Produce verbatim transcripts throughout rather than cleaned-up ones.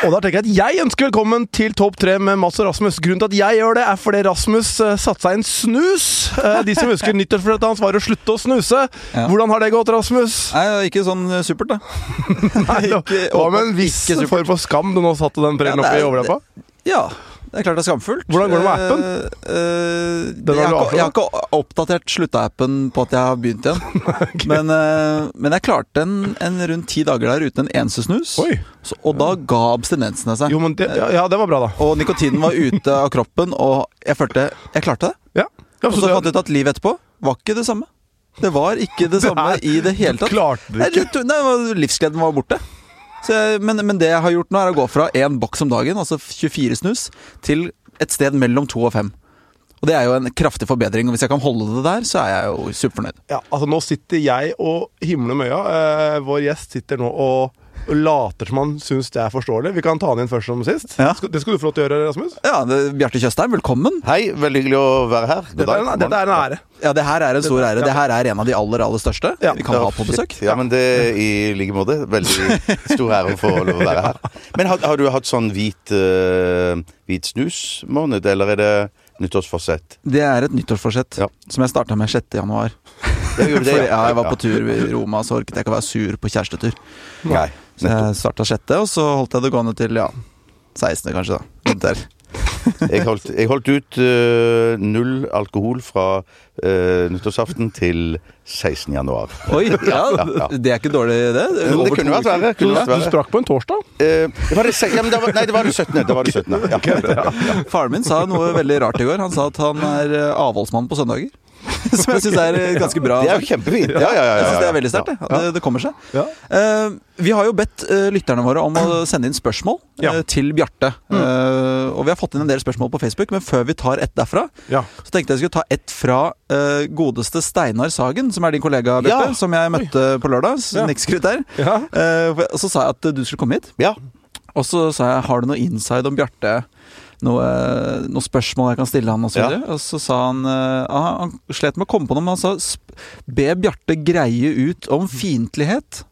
Og da tenker jeg at jeg ønsker velkommen til Topp tre med Mats og Rasmus. Grunnen til at jeg gjør det er fordi Rasmus uh, satte seg en snus. Uh, de som husker nyttårsforsettet hans var å slutte å snuse. Ja. Hvordan har det gått, Rasmus? Nei, ikke sånn supert da. Nei, det var med en viss form for skam du nå satte den prellen opp i overleppa? Ja, det er klart det er skamfullt. Hvordan går det med appen? Uh, uh, jeg, har ikke, jeg har ikke oppdatert slutta-appen på at jeg har begynt igjen. Okay. men, uh, men jeg klarte en, en rundt ti dager der uten en eneste snus. Oi. Så, og da ga abstinensene seg. Jo, men det, ja, ja, det var bra da. Og nikotinen var ute av kroppen, og jeg følte, jeg klarte det. Ja. Ja, og så fant jeg ut at livet etterpå var ikke det samme. Det var ikke det samme i det hele tatt. Klarte det ikke. Nei, nei, livsgleden var borte. Så jeg, men, men det jeg har gjort nå er å gå fra en boks om dagen, altså tjuefire snus, til et sted mellom to og fem. Og det er jo en kraftig forbedring, og hvis jeg kan holde det der, så er jeg jo superfornøyd. Ja, altså nå sitter jeg og himler med øya. Eh, vår gjest sitter nå og og later som han synes det er forståelig. Vi kan ta han inn først som sist. Ja. Det skal du få lov til å gjøre, Rasmus. Ja, det, Bjarte Tjøstheim, velkommen. Hei, veldig hyggelig å være her. Dette er, dette er en ære. Ja, det her er en stor ære. Det her er en av de aller, aller største ja. vi kan ja, ha på besøk. Ja, men det er i like måte. Veldig stor ære å få lov å være her. Men har, har du hatt sånn hvit, uh, hvit snusmåned, eller er det nyttårsforsett? Det er et nyttårsforsett, ja. som jeg startet med sjette januar. Jeg gjorde det, ja. ja, jeg var på tur i Roma, så orket jeg ikke å være sur på kjærestetur. Nei. Så jeg startet sjette, og så holdt jeg det gående til, ja, sekstende kanskje da. Der. jeg, holdt, jeg holdt ut uh, null alkohol fra uh, nyttårsaften til sekstende januar. Oi, ja, ja, ja. Det er ikke dårlig det. Det, det kunne vært verre. Du, du sprakk på en torsdag? Uh, var det, ja, men det var, nei, det var det syttende. Det var det syttende. Ja. Ja. Faren min sa noe veldig rart i går. Han sa at han er avholdsmann på søndager. Som jeg synes er ganske bra. Det er jo kjempefint. Ja, ja, ja, ja, jeg synes det er veldig sterkt, det. Det, det kommer seg. Ja. Uh, vi har jo bedt uh, lytterne våre om å sende inn spørsmål uh, ja. til Bjarte. Mm. Uh, og vi har fått inn en del spørsmål på Facebook, men før vi tar ett derfra, ja. så tenkte jeg jeg skulle ta ett fra uh, godeste Steinar Sagen, som er din kollega, Bjarte, ja. som jeg møtte Oi. på lørdag. Ja. Nikkskryt der. Ja. Uh, og så sa jeg at du skulle komme hit. Ja. Og så sa jeg, har du noe inside om Bjarte? Noe, noe spørsmål jeg kan stille han og så videre. Ja. Og så sa han uh, han slet med å komme på noe, men han sa be Bjarte greie ut om fiendtlighet.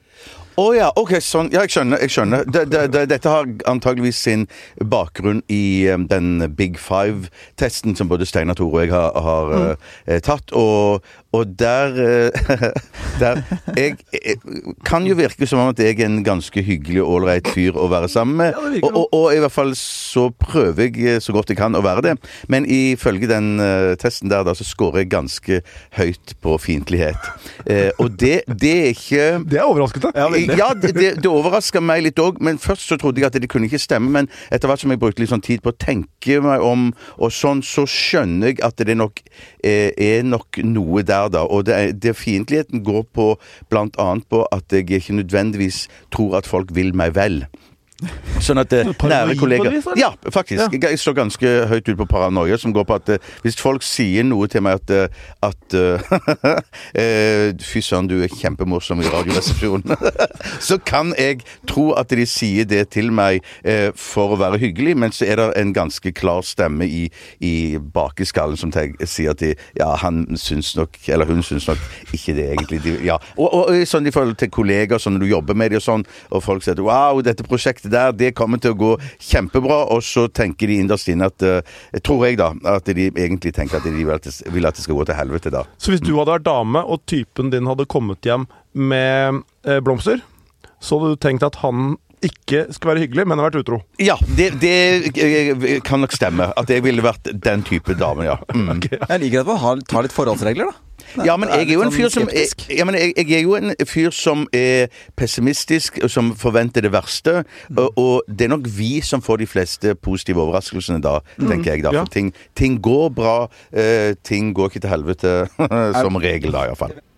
Å oh, ja, ok, sånn, ja, jeg skjønner, jeg skjønner. Det, det, det, dette har antageligvis sin bakgrunn i um, den Big Five-testen som både Steinar Tore og jeg har, har mm. uh, tatt, og, og der, uh, der jeg, jeg kan jo virke som om at jeg er en ganske hyggelig og ålreit fyr å være sammen med, ja, og, og, og i hvert fall så prøver jeg så godt jeg kan å være det, men ifølge den uh, testen der da, så scorer jeg ganske høyt på fiendtlighet. Uh, og det, det er ikke... Det er overraskende. Ja, Ja, det, det overrasket meg litt også, men først så trodde jeg at det kunne ikke stemme, men etter hvert som jeg brukte litt sånn tid på å tenke meg om, og sånn, så skjønner jeg at det nok eh, er nok noe der da, og det, det fiendtligheten går på, blant annet på at jeg ikke nødvendigvis tror at folk vil meg vel. Sånn at nære kolleger Ja, faktisk. Ja. Jeg står ganske høyt ut på paranoia, som går på at uh, hvis folk sier noe til meg at, uh, at uh, fy søren, du er kjempemorsom i radioresepsjonen, så kan jeg tro at de sier det til meg uh, for å være hyggelig, men så er det en ganske klar stemme i, i bakeskallen som teg, sier at de, ja, han syns nok, eller hun syns nok ikke det egentlig. De, ja. Og, og, og sånn i forhold til kolleger, sånn når du jobber med dem og sånn, og folk sier, wow, dette prosjektet der, det kommer til å gå kjempebra, og så tenker de innerst inne at, uh, tror jeg da, at de egentlig tenker at de vil at det, vil at det skal gå til helvete da. Så hvis du hadde vært dame, og typen din hadde kommet hjem med eh, blomster, så hadde du tenkt at han ikke skal være hyggelig, men har vært utro? Ja, det, det kan nok stemme, at jeg ville vært den type dame, ja. Mm. Okay. Jeg liker at man har, tar litt forholdsregler da. Nei, ja, men jeg er jo en fyr som er, ja, men jeg, jeg er jo en fyr som er pessimistisk, og som forventer det verste, mm. og, og det er nok vi som får de fleste positive overraskelsene da, mm. tenker jeg da, for ja. ting, ting går bra, uh, ting går ikke til helvete, som regel da i hvert fall.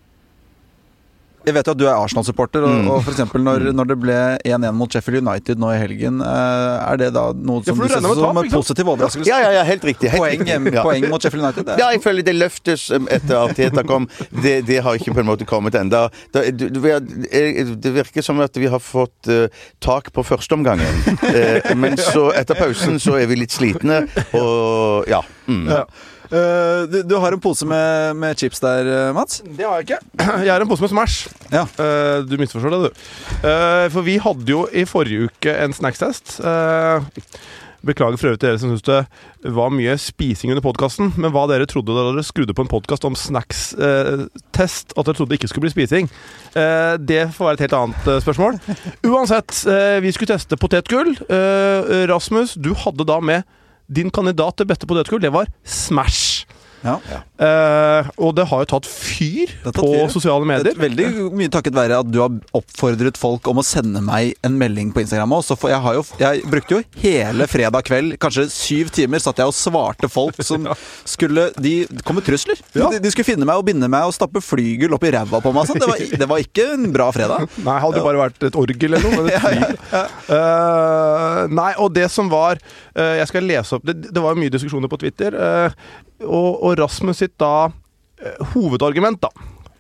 Jeg vet jo at du er Arsenal-supporter, og, mm. og for eksempel når, når det ble én én mot Sheffield United nå i helgen, er det da noe som ja, du synes som en positiv overraskelse? Ja, ja, ja, helt riktig. Helt poeng, riktig. Ja. Poeng mot Sheffield United? Ja, jeg føler det løftes etter Arteta kom, det, det har ikke på en måte kommet enda. Det, det virker som at vi har fått uh, tak på første omgangen, uh, men så etter pausen så er vi litt slitne, og ja. Mm. Ja. Uh, du, du har en pose med, med chips der, Mats? Det har jeg ikke. Jeg har en pose med Smash. Ja. Uh, du misforstår det, du. Uh, for vi hadde jo i forrige uke en snackstest. Uh, Beklager for øvrig til dere som synes det var mye spising under podcasten, men hva dere trodde da dere skrudde på en podcast om snacks-test, at dere trodde det ikke skulle bli spising, eh, det får være et helt annet eh, spørsmål. Uansett, eh, vi skulle teste potetgull. Eh, Rasmus, du hadde da med din kandidat til beste potetgull, det var Smash. Ja. Uh, og det har jo tatt fyr tatt på fyr. sosiale medier. Veldig mye takket være at du har oppfordret folk om å sende meg en melding på Instagram også. For jeg, har jo, jeg brukte jo hele fredag kveld, kanskje syv timer, satt jeg og svarte folk som skulle De kom med trusler. Ja. De, de skulle finne meg og binde meg og stappe flygel opp i ræva på meg. Sånn. Det, var, det var ikke en bra fredag. Nei, hadde det bare vært et orgel eller noe. Ja, ja, ja. Uh, nei, og det som var uh, Jeg skal lese opp Det, det var mye diskusjoner på Twitter. Uh, Og, og Rasmus sitt da eh, hovedargument da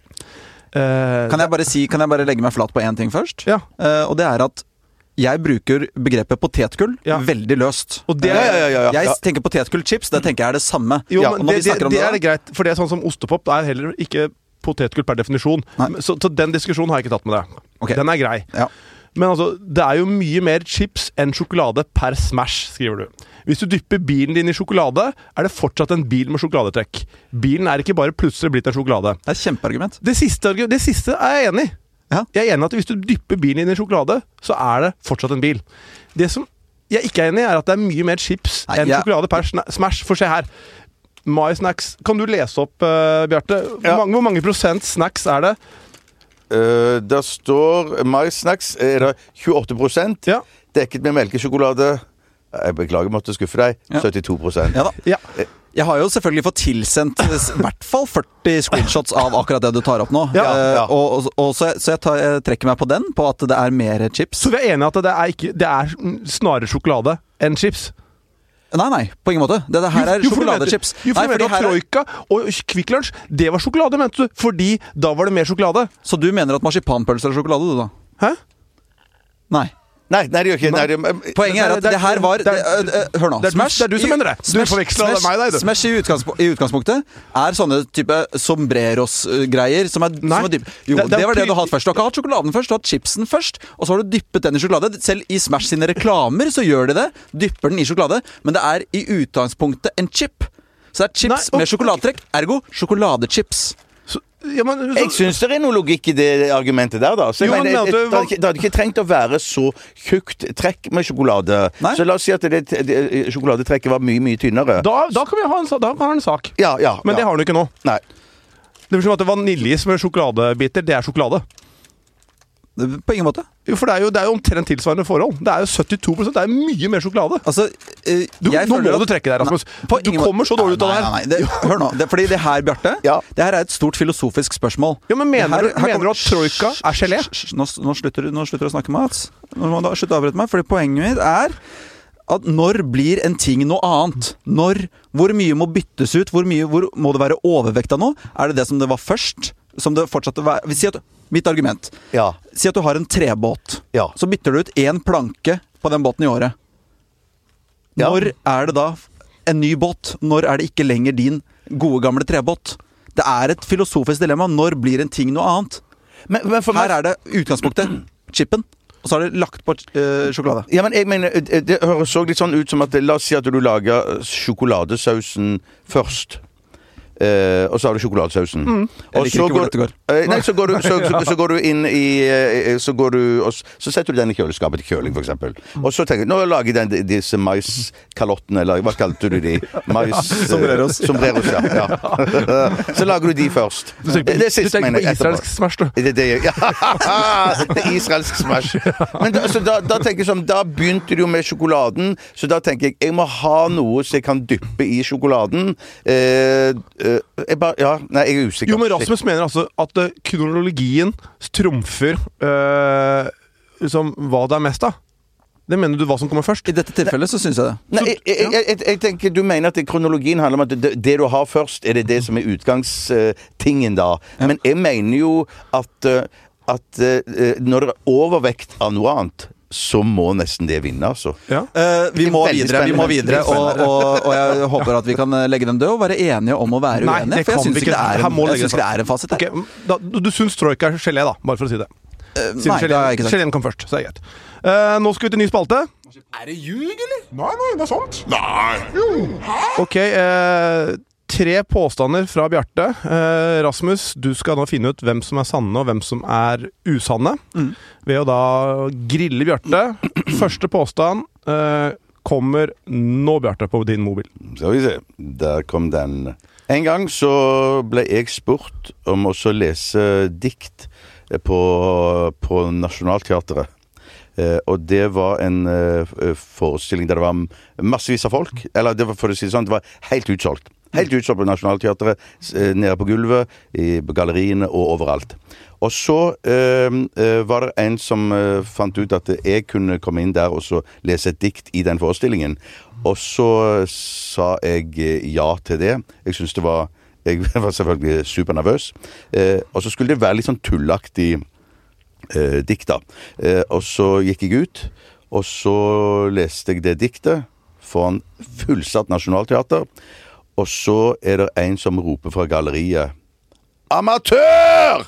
eh, Kan jeg bare si Kan jeg bare legge meg flat på en ting først? Ja. Eh, og det er at jeg bruker begrepet potetgull ja. veldig løst. Og det, eh, ja, ja, ja, ja. Jeg tenker potetgullchips, det tenker jeg er det samme. Jo, ja, men det, det, det, det er det greit, for det er sånn som ostepop. Det er heller ikke potetgull per definisjon. Så, så den diskusjonen har jeg ikke tatt med deg. Okay. Den er grei. Ja. Men altså, det er jo mye mer chips enn sjokolade per Smash, skriver du. Hvis du dypper bilen din i sjokolade, er det fortsatt en bil med sjokoladetrekk. Bilen er ikke bare plutselig blitt en sjokolade. Det er et kjempeargument. Det siste, det siste er jeg enig i. Ja. Jeg er enig i at hvis du dypper bilen din i sjokolade, så er det fortsatt en bil. Det som jeg ikke er enig i, er at det er mye mer chips Nei, enn jeg... sjokolade per Smash. For se her. My Snacks. Kan du lese opp, uh, Bjarte? Ja. Hvor, hvor mange prosent snacks er det? Uh, der står My Snacks er det tjueåtte prosent. Ja. Dekket med melkesjokolade. Jeg beklager, måtte skuffe deg. Ja. syttito prosent. Ja da. Ja. Jeg har jo selvfølgelig fått tilsendt i hvert fall førti screenshots av akkurat det du tar opp nå. Ja, ja. Uh, og, og, og så, jeg, så jeg, tar, jeg trekker meg på den, på at det er mer chips. Så vi er enige at det er, ikke, det er snarere sjokolade enn chips? Nei, nei, på ingen måte. Det, det her er sjokoladechips. Jo, for du mente at Troika og Kvikk Lunsj, det var sjokolade, mente du? Fordi da var det mer sjokolade. Så du mener at marsipanpølser er sjokolade, du da? Hæ? Nei. Nei, nei, det gjør ikke nei, det, Poenget er at det her var det, det, det, Hør nå. Det er, Smash, det er du som mener det. Du forveksler meg deg, du. Smash i, utgangspunkt, i utgangspunktet er sånne type sombreros-greier som er, som er dyp. Jo, det, det, det var det du har hatt først. Du har ikke hatt sjokoladen først, du har hatt chipsen først, og så har du dyppet den i sjokolade. Selv i Smash sine reklamer så gjør de det. Dypper den i sjokolade. Men det er i utgangspunktet en chip. Så det er chips nei, med sjokoladetrekk. Ergo sjokoladechips. Så, ja, men, så, jeg syns det er noe logikk i det argumentet der, da. Så jeg jo, mener, jeg, det, det, hadde ikke, det hadde ikke trengt å være så tjukt trekk med sjokolade. Nei? Så la oss si at det, det, sjokoladetrekket var mye, mye tynnere. Da, da kan vi ha en, da kan vi ha en sak. Ja, ja, men ja. det har du ikke nå. Nei. Det blir som at vaniljeis med sjokoladebiter, det er sjokolade. På ingen måte. Jo, for det er jo, det er jo omtrent tilsvarende forhold. Det er jo syttito prosent. Det er mye mer sjokolade. Altså, eh, du, nå må du trekke deg, Rasmus. Nei, du kommer så dårlig ut av det her. Nei, nei, nei. Det, hør nå. Det, fordi det her, Bjarte, ja. det her er et stort filosofisk spørsmål. Ja, men Mener, her, du, mener du at troika er gelé? Nå, nå, slutter, nå slutter du å snakke, Mats. Nå må du slutte å avbryte meg. Fordi poenget mitt er at når blir en ting noe annet? Når, hvor mye må byttes ut? Hvor mye hvor må det være overvekt av noe? Er det det som det var først? Som det fortsatte å være? Vi sier at mitt argument. Ja. Si at du har en trebåt. Ja. Så bytter du ut én planke på den båten i året. Ja. Når er det da en ny båt? Når er det ikke lenger din gode gamle trebåt? Det er et filosofisk dilemma. Når blir en ting noe annet? Men, men for meg... Her er det utgangspunktet. Chipen. Og så har det lagt på uh, sjokolade. Ja, men jeg mener, det, det høres så litt sånn ut som at la oss si at du lager sjokoladesausen først. Uh, og så har du sjokoladesausen. Mm. Jeg liker ikke hvor dette går. Uh, nei, så går, du, så, så, så går du inn i uh, Så går du og så setter du den i kjøleskapet til kjøling, for eksempel. Og så tenker du, nå lager jeg den, disse maiskalottene, eller hva kalte du de? Mais... Sombreros. Sombreros, ja. ja. Så lager du de først. Du tenker på, det, det siste, du tenker på israelsk smash, du. Det, det, ja. det er israelsk smash. Men da, så da, da tenker jeg sånn, da begynte du jo med sjokoladen, så da tenker jeg, jeg må ha noe så jeg kan dyppe i sjokoladen. Uh, Jeg, bare, ja, nei, jeg er usikker. Jo, men Rasmus mener altså at uh, kronologien trumfer uh, liksom, hva det er mest av. Det mener du hva som kommer først? I dette tilfellet så synes jeg det. Nei, jeg, jeg, jeg, jeg, jeg tenker Du mener at kronologien handler om at det, det du har først, er det det som er utgangstingen da. Ja. Men jeg mener jo at, at uh, når det er overvekt av noe annet, så må nesten det vinne, altså. Ja. Uh, vi må Veldig videre, vi må videre og, og, og jeg håper at vi kan legge den død og være enige om å være Nei, uenige. For jeg syns ikke, ikke, ikke det er en fasit. Okay, da, du syns Troika er gelé, da, bare for å si det. Uh, nei, det har jeg ikke sagt. Geleen kom først, så er det greit. Uh, nå skal vi til ny spalte. Er det ljug, eller? Nei, nei, det er sant. Nei, jo. Hæ? Ok, uh, tre påstander fra Bjarte. Uh, Rasmus, du skal nå finne ut hvem som er sanne og hvem som er usanne. Mm. Ved å da grille Bjarte. Første påstand uh, kommer nå, Bjarte, på din mobil. Skal vi se. Der kom den. En gang så ble jeg spurt om å lese dikt på, på Nationaltheatret. Uh, og det var en uh, forestilling der det var massevis av folk. Eller det var, for å si det sånn, det var helt utsolgt. Helt utsolgt på Nationaltheatret, nede på gulvet, i galleriene og overalt. Og så øh, øh, var det en som øh, fant ut at jeg kunne komme inn der og så lese et dikt i den forestillingen. Og så sa jeg ja til det. Jeg synes det var Jeg var selvfølgelig supernervøs. Eh, og så skulle det være litt sånn tullaktig eh, dikt da. Eh, og så gikk jeg ut, og så leste jeg det diktet foran fullsatt Nationaltheater. Og så er det en som roper fra galleriet «Amatør!»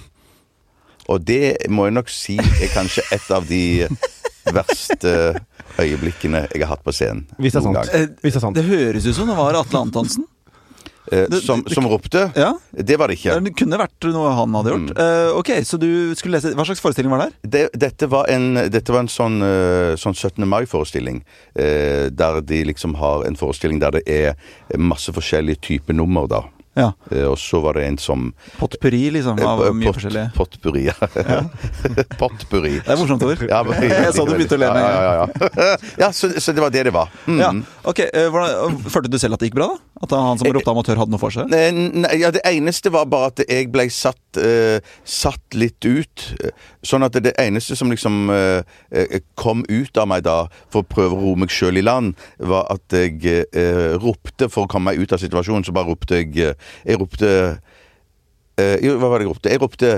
Og det må jeg nok si er kanskje et av de verste øyeblikkene jeg har hatt på scenen. Hvis det er sant. Eh, Hvis det er sant. Det høres ut som det var Atle Antonsen. Eh, Det- som, det- som ropte? Ja. Det var det ikke. Det kunne vært noe han hadde gjort. Eh, ok, så du skulle lese. Hva slags forestilling var det her? Det, dette var en, dette var en sånn, eh, sånn syttende mai-forestilling, eh, der de liksom har en forestilling der det er masse forskjellige typer nummer da. Ja. Eh, og så var det en som... Potpurri, liksom, av Eh, mye pot- forskjellig. Potpurri, ja. Potpurri. Det er morsomt ord. Ja, men- Jeg så du begynte å le med en Ja, ja, ja, ja. ja så, så det var det det var. Mm. Ja, ok, eh, hvordan, Følte du selv at det gikk bra, da? At han som ropte amatør hadde noe for seg? Nei, nei, ja, det eneste var bare at jeg ble satt, eh, satt litt ut. eh, Sånn at det eneste som liksom eh, eh, kom ut av meg da, for å prøve å ro meg selv i land, var at jeg eh, ropte for å komme meg ut av situasjonen. Så bare ropte jeg eh, Jeg ropte eh, jo, hva var det jeg ropte? Jeg ropte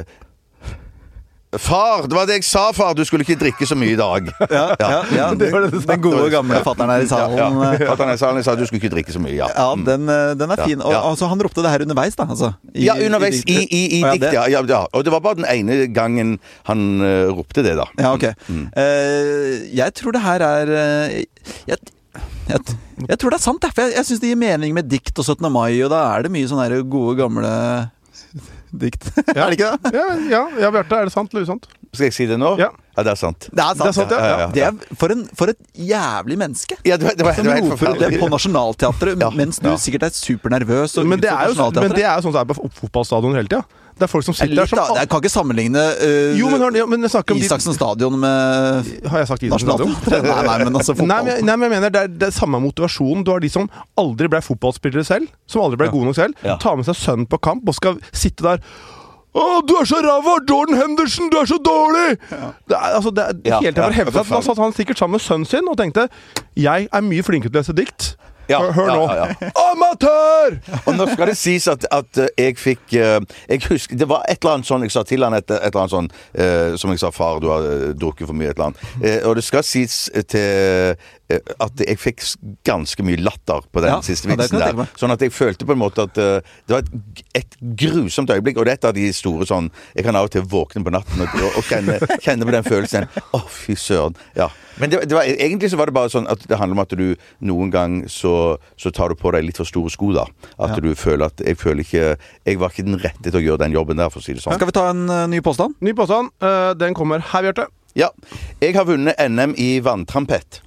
Far! Det var det jeg sa, far! Du skulle ikke drikke så mye i dag. Ja, ja, ja Det var det du Den gode gamle fatteren her i Ja, salen. ja. eh, Fatteren i salen sa du skulle ikke drikke så mye, ja. Ja, den, eh, den er Ja, fin. Og, ja. altså, han ropte det her underveis, da? Altså, i- Ja, underveis i, i, i Å, ja, dikt, det- ja, ja, ja. Og det var bare den ene gangen han uh, ropte det, da. Ja, ok. Eh, jeg tror det her er eh, jeg, jeg, jeg tror det er sant, jeg, for jeg, jeg syns det gir mening med dikt og syttende mai, og da er det mye sånne her gode, gamle dikt. Er det ikke det? Ja, ja, ja, Bjarte, er det sant eller usant? Skal jeg si det nå? Ja. Ja, det er sant. Det er sant, Det er sant, ja. Ja, ja, ja. Det er for, en, for et jævlig menneske. Ja, det var, det var, Som det var helt roper det forferdelig. på Nationaltheatret, Ja, mens du ja. sikkert er supernervøs og Men det er jo, utfor men det Nationaltheatret. er jo sånn som det er på fotballstadion hele tida. Det er folk som Det er sitter der litt, som da, jeg kan ikke sammenligne eh, Jo, men, hør, ja, men jeg snakker om de, Isaksen stadion med Har jeg sagt Isaksen stadion? Nationaltheatret. Nei, nei, men altså Nei, fotball. men, jeg- nei, men jeg mener det er, det er samme motivasjon. Du har de som aldri ble fotballspillere selv, som aldri ble gode nok selv, Ja. tar med seg sønnen på kamp og skal sitte der. Å, du er så ræva! Jordan Henderson, du er så dårlig! Det er, altså, det er Ja, helt til ja, å hevde seg. Da forferdelig. satt han sikkert sammen med sønnen sin og tenkte jeg er mye flinkere til å lese dikt. Ja, hør hør ja, nå. ja, ja. Amatør! Og nå skal det sies at, at eh, jeg fikk eh, Jeg husker, det var et eller annet sånn jeg sa til han et, et eller annet sånn eh, som jeg sa, far, du har eh, drukket for mye, et eller annet. Eh, og det skal sies til eh, at jeg fikk s- ganske mye latter på den Ja, siste ja, det vitsen kan jeg der. tenke meg. Sånn at jeg følte på en måte at eh, det var et, et grusomt øyeblikk, og det er et av de store sånn Jeg kan av og til våkne på natten og, og, og kjenne, kjenne på den følelsen. Å, fy søren. Ja. Men det, det var, egentlig så var det bare sånn at det handler om at du noen gang så, så tar du på deg litt for store sko, da. At Ja. du føler at Jeg føler ikke Jeg var ikke den rette til å gjøre den jobben der, for å si det sånn. Skal vi ta en eh, ny påstand? Ny påstand. eh, den kommer her, Bjarte. Ja. Jeg har vunnet N M i vanntrampett.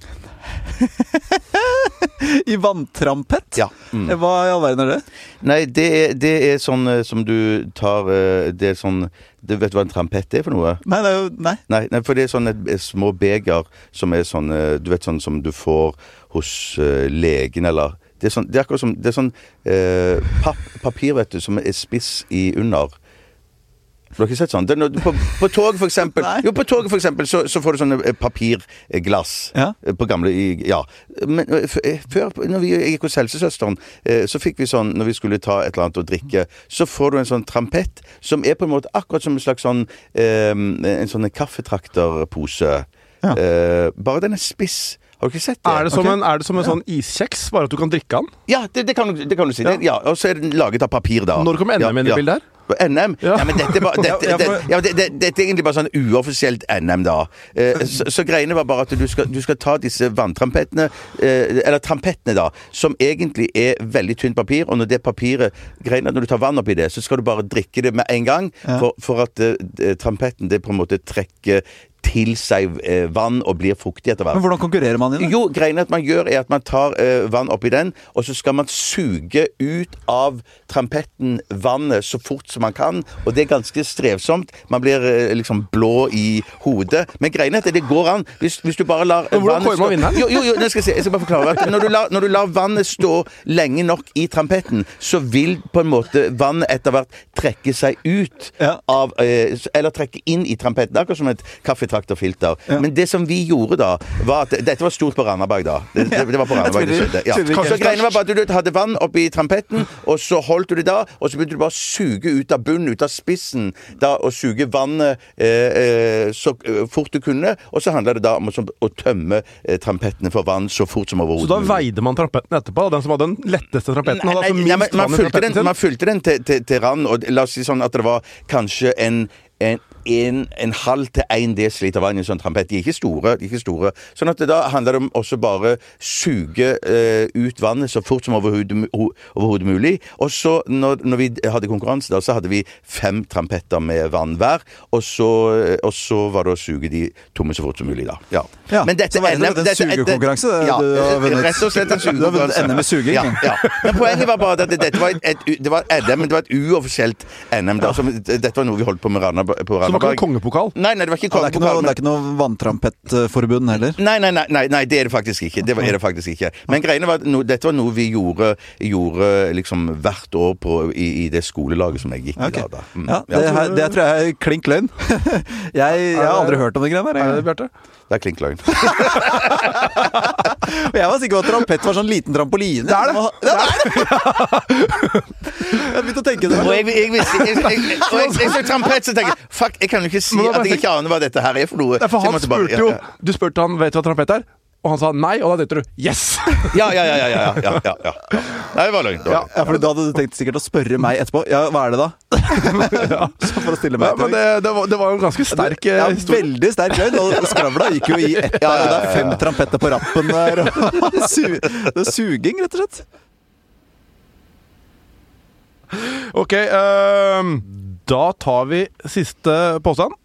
I vanntrampett? Ja. Mm. Eh, Hva i all verden er det? Nei, det er, det er sånn eh, som du tar eh, Det er sånn du Vet du hva en trampett er for noe? Nei, det er jo Nei. Nei, nei, for det er sånne eh, små beger som er sånn eh, Du vet sånn som du får hos eh, legen, eller Det er sånn Det er akkurat som Det er sånn eh, pap, papir, vet du, som er spiss i under. Du har ikke sett sånn? Det er når, på, på tog, for eksempel. Nei. Jo, på tog, for eksempel, så, så får du sånne eh, papirglass. Ja. Eh, På gamle i, Ja. Men eh, f- eh, før, når vi gikk hos helsesøsteren, eh, så fikk vi sånn når vi skulle ta et eller annet å drikke, så får du en sånn trampett som er på en måte akkurat som en slags sånn eh, En sånn kaffetrakterpose. Ja. Uh, bare den er spiss. Har du ikke sett det? Er det som okay. en, er det som en ja. sånn iskjeks, bare at du kan drikke den? Ja, det, det, kan, det kan du si. Ja. Det, ja, og så er den laget av papir da. Når kommer N M inn i bildet her? N M? Ja. ja, men dette er, bare, dette, ja, for... ja, det, det, dette er egentlig bare sånn uoffisielt N M da. Eh, så, så greiene var bare at du skal, du skal ta disse vanntrampettene, eh, eller trampettene da, som egentlig er veldig tynt papir, og når det papiret, greiene, når du tar vann oppi det, så skal du bare drikke det med en gang, ja. for, for at eh, trampetten det på en måte trekker til seg eh, vann og blir fuktig etter hvert. Men hvordan konkurrerer man i det? Jo, greiene at man gjør er at man tar eh, vann oppi den, og så skal man suge ut av trampetten vannet så fort som man kan, og det er ganske strevsomt. Man blir eh, liksom blå i hodet. Men greiene er at det går an. Hvis, hvis du bare lar Men hvordan kommer man vinner? Jo, jo, jo, jeg skal, se, jeg skal bare forklare at når du, lar, når du lar vannet stå lenge nok i trampetten, så vil på en måte vannet etter hvert trekke seg ut ja. av, eh, eller trekke inn i trampetten, akkurat som et kaffe traktorfilter. Ja. Men det som vi gjorde da, var at dette var stort på Randaberg da. Det, det, det var på Randaberg det skjedde. Ja. Så greiene var bare at du hadde vann oppi trampetten, og så holdt du det da, og så begynte du bare å suge ut av bunnen, ut av spissen, da, og suge vannet eh, så fort du kunne, og så handlet det da om å, å tømme eh, trampettene for vann så fort som overhodet. Så da veide man trampetten etterpå? Den som hadde den letteste trampetten? Nei, nei, altså nei, man, man, fylte den, man fylte den til, til, til rand, og la oss si sånn at det var kanskje en en, en, en halv til en desiliter vann i en sånn trampett. De er ikke store, de er ikke store. Sånn at det da handler det om også bare suge uh, ut vannet så fort som overhodet, overhodet mulig. Og så når, når vi hadde konkurranse da, så hadde vi fem trampetter med vann hver, og så, og så var det å suge de tomme så fort som mulig da. Ja. Ja. Men dette er en sugekonkurranse. Ja, rett og slett en sugekonkurranse. N M i suging. Ja, ja. Men poenget var bare at dette var et, et, det var N M, men det var et uoffisielt N M da. Så dette var noe vi holdt på med Randaberg. På så det var ikke en kongepokal? Nei, nei, det var ikke kongepokal. Ja, det, er ikke noe, det er ikke noe vanntrampettforbund heller? Nei, nei, nei, nei, nei, det er det faktisk ikke. Det var, er det faktisk ikke. Men greiene var, no, dette var noe vi gjorde, gjorde liksom hvert år på, i, i det skolelaget som jeg gikk i okay. da. da. Mm. Ja, det, her, det tror jeg er klink løgn. jeg, jeg har aldri hørt om det greiene der. Er det, Bjarte? Det er klink løgn. Og jeg var sikker på at trampett var sånn liten trampoline. Det er det! Det er det! Jeg begynte å tenke det. Og jeg, jeg, visste, jeg, jeg, jeg, og jeg, jeg så trampett, så tenker jeg, fuck, jeg kan jo ikke si at jeg ikke aner hva dette her er for noe. For han spurte jo, du spurte han, vet du hva trampett er? Og han sa nei, og da tenkte du, yes! Ja, ja, ja, ja, ja, ja, ja, ja. Nei, det var løgn. Ja, ja, for da hadde du tenkt sikkert å spørre meg etterpå. Ja, hva er det da? ja. Så for å stille meg ja, men det, det, var, det var jo en ganske sterk ja, veldig sterk løgn, og skravla gikk jo i ett der, ja, ja, ja, ja. Og det er fem trampetter på rappen der, og det er suging, rett og slett. Ok, uh, da tar vi siste påstand.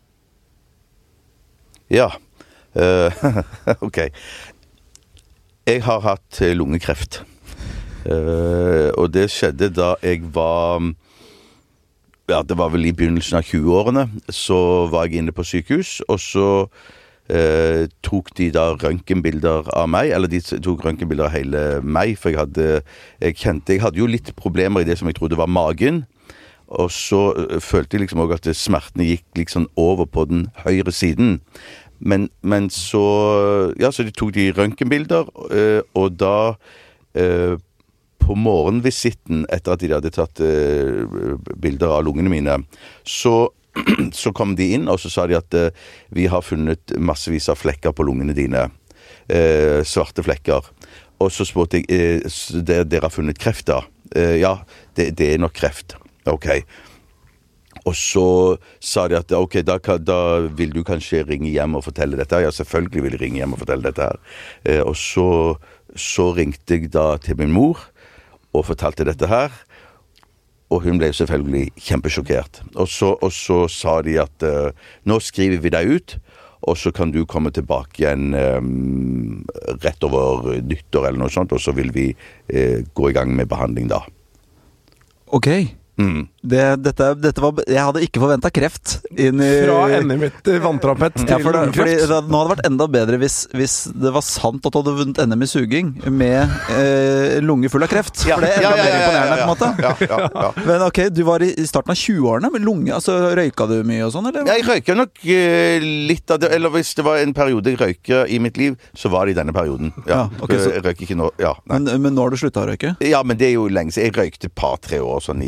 Ja. Uh, ok. Jeg har hatt lungekreft. Uh, og det skjedde da jeg var Ja, det var vel i begynnelsen av tjueårene. Så var jeg inne på sykehus, og så uh, tok de da røntgenbilder av meg. Eller de tok røntgenbilder av hele meg, for jeg hadde Jeg kjente Jeg hadde jo litt problemer i det som jeg trodde var magen. Og så uh, følte jeg liksom også at smertene gikk liksom over på den høyre siden. Men, men så Ja, så de tok de røntgenbilder, øh, og da øh, på morgenvisitten, etter at de hadde tatt øh, bilder av lungene mine, så, så kom de inn, og så sa de at øh, vi har funnet massevis av flekker på lungene dine. Øh, svarte flekker. Og så spurte jeg, øh, dere har funnet kreft da? Øh, ja, det, det er nok kreft. Ok. Og så sa de at ok, da, da vil du kanskje ringe hjem og fortelle dette her. Ja, selvfølgelig vil jeg ringe hjem og fortelle dette her. Eh, og så, så ringte jeg da til min mor og fortalte dette her. Og hun ble selvfølgelig kjempesjokkert. Og så, og så sa de at uh, nå skriver vi deg ut, og så kan du komme tilbake igjen um, rett over nyttår eller noe sånt, og så vil vi uh, gå i gang med behandling da. Ok. Mm. Det, dette, dette var, jeg hadde ikke forventet kreft inn i, fra N M mitt vanntrampett til ja, for det, fordi det, nå hadde det vært enda bedre hvis, hvis det var sant at du hadde vunnet N M i suging med eh, lunge full av kreft. Ja. For det er enda ja, ja, mer imponerende, ja, ja, ja, på en måte. Ja, ja, ja, ja. Men ok, du var i, i starten av tjueårene med lunge, altså røyka du mye og sånn, eller? Ja, jeg røyka nok uh, litt av det, eller hvis det var en periode jeg røyka i mitt liv, så var det i denne perioden. Ja, ja okay, så, jeg røyker ikke nå, ja. Men, men nå har du sluttet å røyke? Ja, men det er jo lenge siden. Jeg røykte et par-tre år sånn i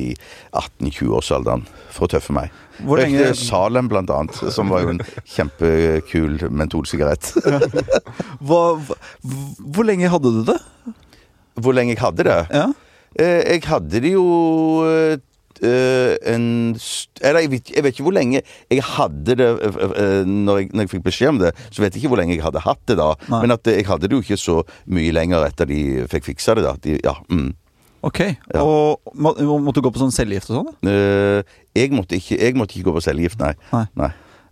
atten-tjue-årsalderen for å tøffe meg. Hvor lenge... Salem blant annet, som var jo en kjempekul mentolsigarett. hvor, hvor lenge hadde du det? Hvor lenge jeg hadde det? Ja. Jeg hadde det jo uh, en eller jeg vet, jeg vet ikke hvor lenge jeg hadde det uh, når, jeg, når jeg fikk beskjed om det, så vet jeg ikke hvor lenge jeg hadde hatt det da. Nei. Men at jeg hadde det jo ikke så mye lenger etter de fikk fiksa det da. De, ja, mm. Ok, ja. Og må, måtte du gå på sånn cellegift og sånn? Uh, jeg, måtte ikke, jeg måtte ikke gå på cellegift, nei. Nei. nei.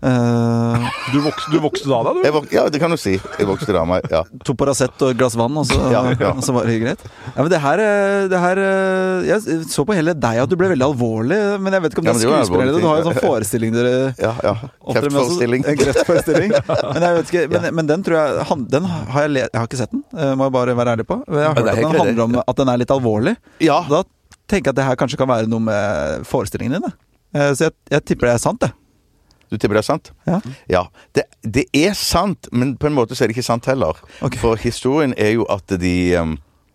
Uh, du, vokste, du vokste da da, du? Vok, ja, det kan du si. Jeg vokste da meg, ja. To Paracet og et glass vann, og så, ja, ja. og så var det greit. Ja, men det her, det her jeg så på hele deg at du ble veldig alvorlig, men jeg vet ikke om det er ja, skuespiller eller du har en sånn forestilling dere ja, ja. Kreftforestilling. En kreftforestilling. Men jeg vet ikke, men, ja. men den tror jeg den har jeg, jeg har ikke sett den, må jeg bare være ærlig på. Jeg har hørt at den handler om at den er litt alvorlig. Ja. Da tenker jeg at det her kanskje kan være noe med forestillingen din. Så jeg, jeg tipper det er sant, det. Du tipper det er sant? Ja. ja. Det, det er sant, men på en måte så er det ikke sant heller. Okay. For historien er jo at de um,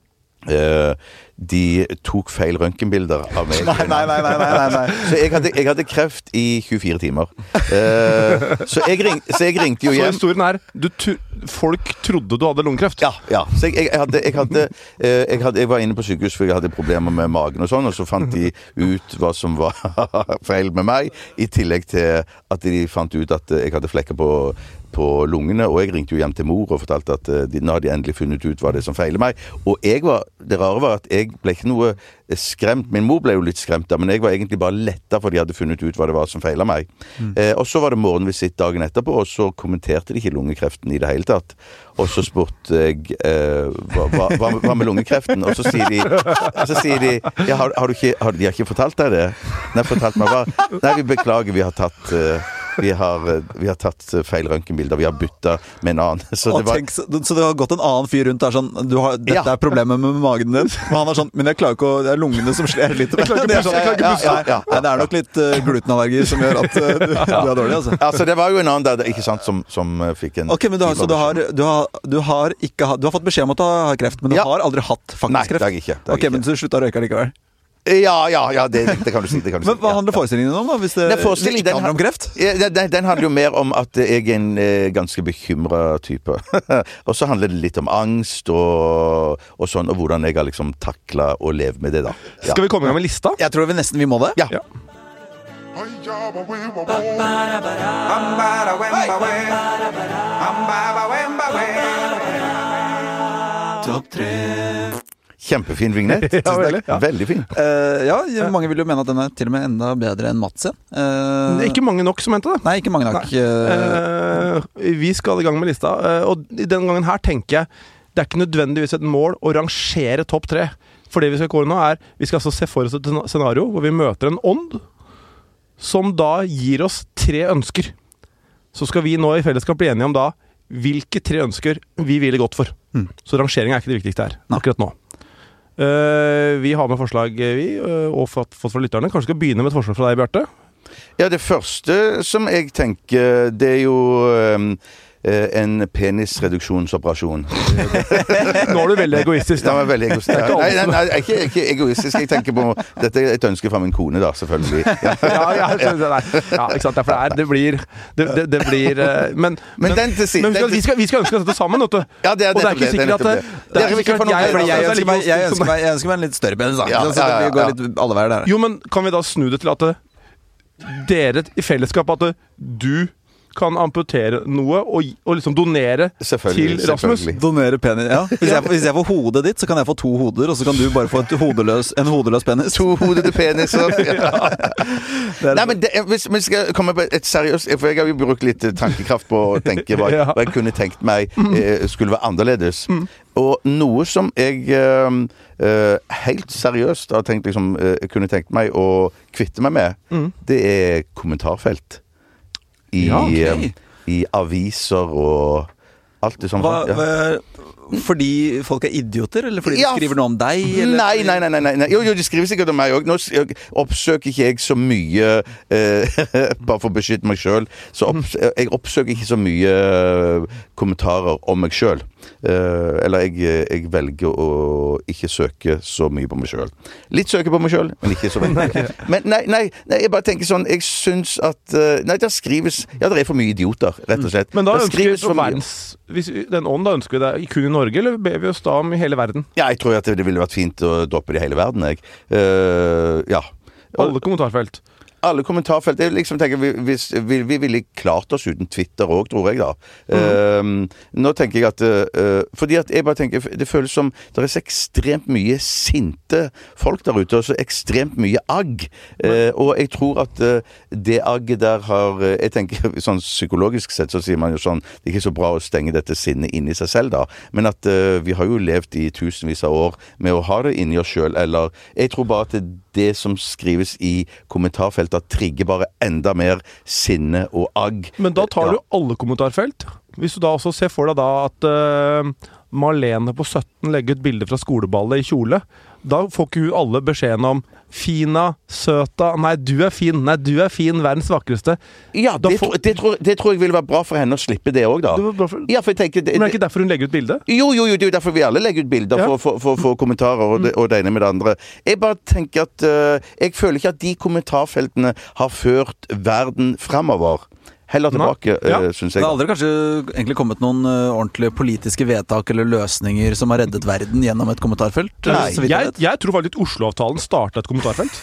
uh, de tok feil røntgenbilder av meg. Nei, nei, nei, nei, nei, nei. Så jeg hadde, jeg hadde kreft i tjuefire timer. Uh, så, jeg ring, så jeg ringte jo hjem. Så historien er du, tu, folk trodde du hadde lungekreft? Ja, ja. Så jeg, jeg, hadde, jeg, hadde, uh, jeg, hadde, jeg var inne på sykehus for jeg hadde problemer med magen og sånn, og så fant de ut hva som var feil med meg, i tillegg til at de fant ut at jeg hadde flekker på på lungene, og jeg ringte jo hjem til mor og fortalte at de, nå hadde de endelig funnet ut hva det som feiler meg. Og jeg var, det rare var at jeg ble ikke noe skremt. Min mor ble jo litt skremt da, men jeg var egentlig bare lettet for de hadde funnet ut hva det var som feiler meg. Mm. Eh, og så var det morgenvisitt dagen etterpå, og så kommenterte de ikke lungekreften i det hele tatt. Og så spurte jeg eh, hva, hva, hva, hva med lungekreften? Og så sier de, så sier de ja, har, har du ikke, har, de har ikke fortalt deg det? Nei, fortalt meg hva? Nei, vi beklager, vi har tatt... Eh, Vi har, vi har tatt feil røntgenbilder. Vi har bytta med en annen. Så det, var... tenk, så, så det har gått en annen fyr rundt der sånn du har, dette ja. er problemet med magen din. Og han er sånn men jeg klarer ikke å Det er lungene som slår litt. Det er, sånn, ja, ja, ja, ja. Nei, det er nok litt uh, glutenallergi som gjør at uh, du, du er dårlig. Altså. altså Det var jo en annen der, ikke sant, som, som uh, fikk en Ok, men du har, så du har, du, har, du, har ikke, du har fått beskjed om at du har kreft, men du ja. har aldri hatt faktisk Nei, kreft? Nei, det er ikke. Det er ok, ikke. Men du slutta å røyke likevel? Ja, ja, ja det, det kan du si. Det kan du Men si. Hva handler forestillingen om, da? Hvis det, Nei, forestilling, det ikke handler om kreft? Ja, den, den handler jo mer om at jeg er en eh, ganske bekymret type. Og så handler det litt om angst og, og sånn, og hvordan jeg har liksom taklet å leve med det, da. Ja. Skal vi komme i gang med lista? Jeg tror vi nesten vi må det. Ja. ja. Topp tre. Kjempefin vignett. Ja, veldig, ja. veldig fin. Uh, ja, mange vil jo mene at den er til og med enda bedre enn Mats sin. Uh, ikke mange nok som mente det. Nei, ikke mange nok. Uh, vi skal i gang med lista, uh, og denne gangen her tenker jeg det er ikke nødvendigvis et mål å rangere topp tre. For det vi skal kåre nå er vi skal altså se for oss et scenario hvor vi møter en ånd som da gir oss tre ønsker. Så skal vi nå i fellesskap bli enige om da hvilke tre ønsker vi ville gått for. Mm. Så rangering er ikke det viktigste her, akkurat nå. Uh, vi har med forslag, vi, uh, og fått, fått fra lytterne. Kanskje skal begynne med et forslag fra deg, Bjarte? Ja, det første som jeg tenker, det er jo um, en penisreduksjonsoperasjon. Nå er du veldig egoistisk, da. Ja, men veldig egoistisk. Ja. Nei, nei, nei, jeg er ikke, ikke egoistisk. Jeg tenker på dette er et ønske fra min kone, da, selvfølgelig. Ja, ja, ja, ja ikke sant. Derfor det, er, det blir det, det, det blir Men, men, den til siden, men vi, skal, vi skal ønske dette sammen, vet du. Ja, det er, og det er ikke sikkert at det, det er ikke sikkert at jeg, jeg, ønsker meg, jeg, ønsker meg, jeg ønsker meg en litt større penis, da. Ja, ja, ja, ja. Vi går litt alle veier der. Jo, men kan vi da snu det til at dere i fellesskap at du kan amputere noe og, og liksom donere til Rasmus. Donere penis, ja. Hvis jeg, hvis jeg får hodet ditt, så kan jeg få to hoder, og så kan du bare få et hodeløs, en hodeløs penis. To hodede peniser. Ja. Nei, men det, hvis vi skal komme på et seriøst, for jeg har jo brukt litt tankekraft på å tenke hva, hva jeg kunne tenkt meg eh, skulle være annerledes. Mm. Og noe som jeg eh, helt seriøst har tenkt liksom, eh, kunne tenkt meg å kvitte meg med, mm. det er kommentarfelt. I, ja, okay. I aviser og alt det sånn. Hva, ja. Fordi folk er idioter, eller fordi de ja, skriver noe om deg? Eller? Nei, nei, nei, nei, nei. Jo, jo, de skriver sikkert om meg òg. Nå oppsøker ikke jeg så mye eh, bare for å beskytte meg sjøl. Så opps jeg oppsøker ikke så mye kommentarer om meg selv. Uh, eller jeg, jeg velger å ikke søke så mye på meg selv. Litt søke på meg selv, men ikke så veldig. Men nei, nei, nei, jeg bare tenker sånn, jeg synes at, uh, nei, der skrives, ja, det er for mye idioter, rett og slett. Men da der ønsker vi for verdens, hvis vi, den ånden, da ønsker vi det kun i Norge, eller ber vi oss da om i hele verden? Ja, jeg tror at det, det ville vært fint å droppe det i hele verden, jeg. Uh, ja. Alle kommentarfelt. Alle kommentarfelt, jeg liksom tenker vi, hvis, vi, vi ville klart oss uten Twitter også, tror jeg da. Mm. Uh, nå tenker jeg at, uh, fordi at jeg bare tenker, det føles som, det er så ekstremt mye sinte folk der ute, og så ekstremt mye agg. Uh, og jeg tror at uh, det agget der har, uh, jeg tenker, sånn psykologisk sett så sier man jo sånn, det er ikke så bra å stenge dette sinnet inn i seg selv da, men at uh, vi har jo levd i tusenvis av år med å ha det inni oss selv, eller jeg tror bare at det, det som skrives i kommentarfeltet trigger bare enda mer sinne og agg. Men da tar ja. du alle kommentarfelt. Hvis du da også ser for deg da at uh, Marlene på sytten legger ut bilder fra skoleballet i kjole, da får ikke hun alle beskjeden om Fina, søta, nei du er fin, nei du er fin, verdens vakreste. Ja, det, får... det, tror, det tror jeg ville være bra for henne å slippe det også da. Det for... Ja, for jeg tenker, det, Men er det ikke derfor hun legger ut bilder? Jo, jo, jo, det er jo derfor vi alle legger ut bilder ja. for, for, for, for kommentarer og det, og det ene med det andre. Jeg bare tenker at uh, jeg føler ikke at de kommentarfeltene har ført verden fremover. Heller tilbake, ja. uh, synes jeg. Det har aldri kanskje egentlig kommet noen uh, ordentlige politiske vedtak eller løsninger som har reddet verden gjennom et kommentarfelt? Nei, jeg, jeg, jeg tror faktisk Oslo-avtalen startet et kommentarfelt.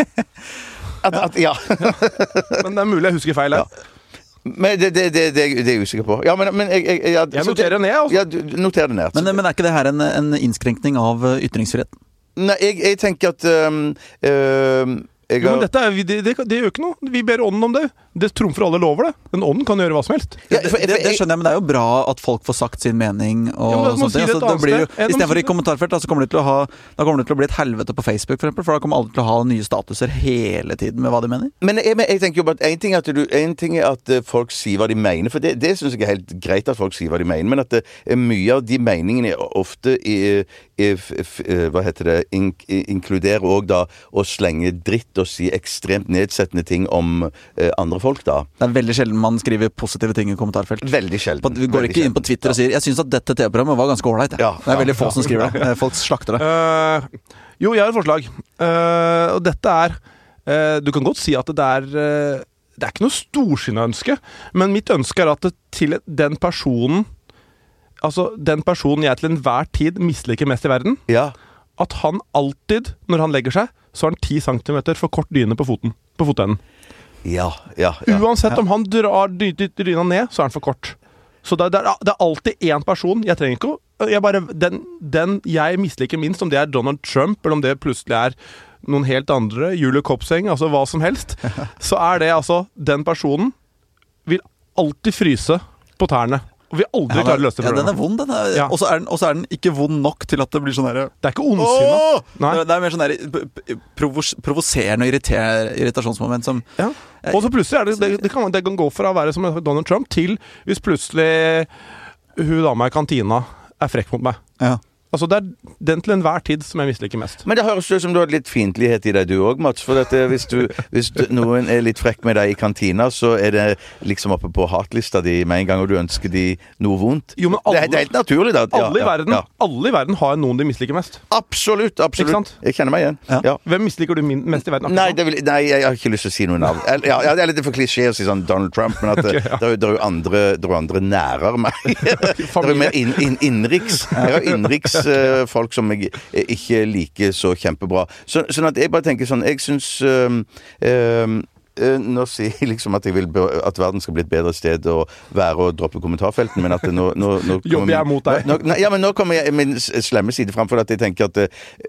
at, at, ja. Men det er mulig jeg husker feil her. Ja. Men det, det, det, det, det er jeg usikker på. Ja, men, men jeg, jeg, jeg, jeg noterer det ned, altså. Ja, noterer det ned. Men, men er ikke det her en, en innskrenkning av ytringsfriheten? Nei, jeg, jeg tenker at um, um, jeg har... Jo, men dette er, det, det, det gjør ikke noe. Vi ber ånden om det. Det trumfer alle lover, det. Den ånden kan gjøre hva som helst. Ja, det, det, det skjønner jeg, men det er jo bra at folk får sagt sin mening. Og ja, sånt. Si altså, det blir jo, I stedet for i kommentarfelt, da, så kommer det til å ha, da kommer det til å bli et helvete på Facebook, for eksempel, for da kommer alle til å ha nye statuser hele tiden med hva de mener. Men jeg, jeg tenker jo bare at en ting er at, du, en ting er at folk sier hva de mener, for det, det synes jeg er helt greit at folk sier hva de mener, men at det, mye av de meningene ofte er, er, er, hva heter det, in, inkluderer også da å slenge dritt og si ekstremt nedsettende ting om eh, andre folk da. Det er veldig sjelden man skriver positive ting i kommentarfelt. Veldig sjelden. Vi går ikke inn på Twitter og sier jeg synes at dette T V-programmet var ganske ålreit. Ja, det er veldig ja, få ja, som skriver det. Folk slakter det. Uh, jo, jeg har et forslag. Uh, og dette er uh, du kan godt si at det er uh, det er ikke noe storsinnsønske, men mitt ønske er at det, til den personen altså den personen jeg til enhver tid misliker mest i verden, ja. at han alltid, når han legger seg, så har han ti centimeter for kort dyne på foten, på fotenden. Ja, ja, ja. Uansett ja. om han drar dy, dy, dyna ned, så er han for kort. Så det, det, er, det er alltid én person. Jeg trenger ikke å jeg bare, den, den jeg misliker minst, om det er Donald Trump, eller om det plutselig er noen helt andre, Julie Kopseng, altså hva som helst, så er det altså, den personen vil alltid fryse på tærne. Og vi aldri ja, klarer å løse det. Ja, den er vond, den er, ja. Og så er, er den ikke vond nok til at det blir sånn her. Det er ikke ondsinnet. Det, det er mer sånn der provos, provoserende og irritasjonsmoment som ja. Og så plutselig er det, det, det, kan, det kan gå fra å være som Donald Trump til hvis plutselig hun dama i kantina er frekk mot meg. Ja. Altså det er den til enhver tid som jeg misliker mest. Men det høres ut som du har litt fiendtlighet i deg du også, Mats. For dette, hvis, du, hvis du, noen er litt frekk med deg i kantina, så er det liksom oppe på hatlista di med en gang, og du ønsker de noe vondt. Jo, men alle, det, er, det er helt naturlig da. Alle, ja, i verden, ja. alle i verden har noen de misliker mest. Absolutt, absolutt. Jeg kjenner meg igjen. Ja. Ja. Hvem misliker du mest i verden? Nei, vil, nei, jeg har ikke lyst til å si noe navn. Ja, ja, det er litt for klisjé å si sånn Donald Trump, men at okay, ja. det, det er jo andre, det er andre nærere meg. Det er jo mer inn, inn, innriks. Jeg har innriks uh, folk som jeg ikke liker så kjempebra. Så, sånn at jeg bare tenker sånn, jeg synes um, um, nå sier jeg liksom at jeg vil at verden skal bli et bedre sted å være og droppe kommentarfelten, men at det nå, nå, nå jobber jeg mot deg. Nå, nå, ja, men nå kommer jeg min slemme side fram, for at jeg tenker at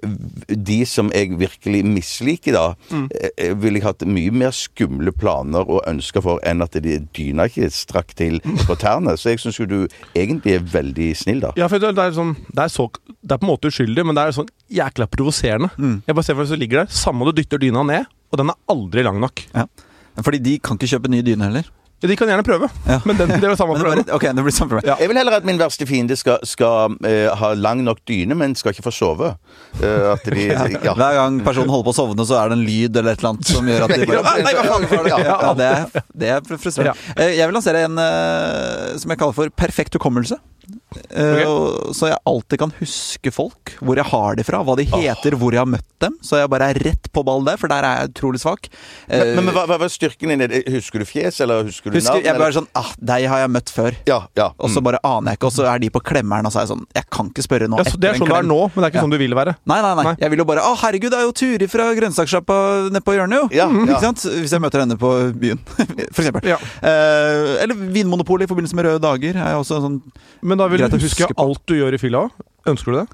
de som jeg virkelig misliker da, mm. vil jeg hatt mye mer skumle planer og ønsker for enn at de dyna ikke strakk til på tærne. Så jeg synes jo du egentlig er veldig snill da. Ja, for det er, sånn, det er, så, det er på en måte uskyldig, men det er sånn jækla provoserende. Mm. Jeg bare ser for meg så ligger der, samme du dytter dyna ned, og den er aldri lang nok. Ja. Fordi de kan ikke kjøpe nye dyne heller. De kan gjerne prøve, ja. Men den, det er jo samme prøve. Okay, det blir samme prøve. Ja. Jeg vil heller at min verste fiende skal, skal uh, ha lang nok dyne, men skal ikke få sove. Uh, at de, ja. Hver gang personen holder på å sovne, så er det en lyd eller et eller annet som gjør at de bare Nei, hva faen var det? Ja, ja, det, er, det er frustrerende. Ja. Jeg vil lansere en uh, som jeg kaller for perfekt hukommelse. Okay. Uh, så jeg alltid kan huske folk, hvor jeg har de fra, hva de heter, oh. hvor jeg har møtt dem. Så jeg bare er rett på ball der, for der er jeg utrolig svak. Uh, men men hva, hva er styrken din? Husker du fjes, eller husker du husker, navn? Jeg bare sånn, ah, deg har jeg møtt før. Ja, ja. Mm. Og så bare aner jeg ikke, og så er de på klemmeren, og så er jeg sånn, jeg kan ikke spørre nå. Ja, så det er sånn det er nå, men det er ikke ja. sånn du vil være. Nei, nei, nei, nei. Jeg vil jo bare, å herregud, det er jo Turi fra grønnsakssjappa nede på hjørnet jo. Ja, ja. Ikke sant? Hvis jeg møter henne på byen, for eksempel. Ja. Uh, eller Vinmonopolet i forbindelse med Røde Dager er også sånn. Men da vil du huske alt du gjør i fylla. Ønsker du det?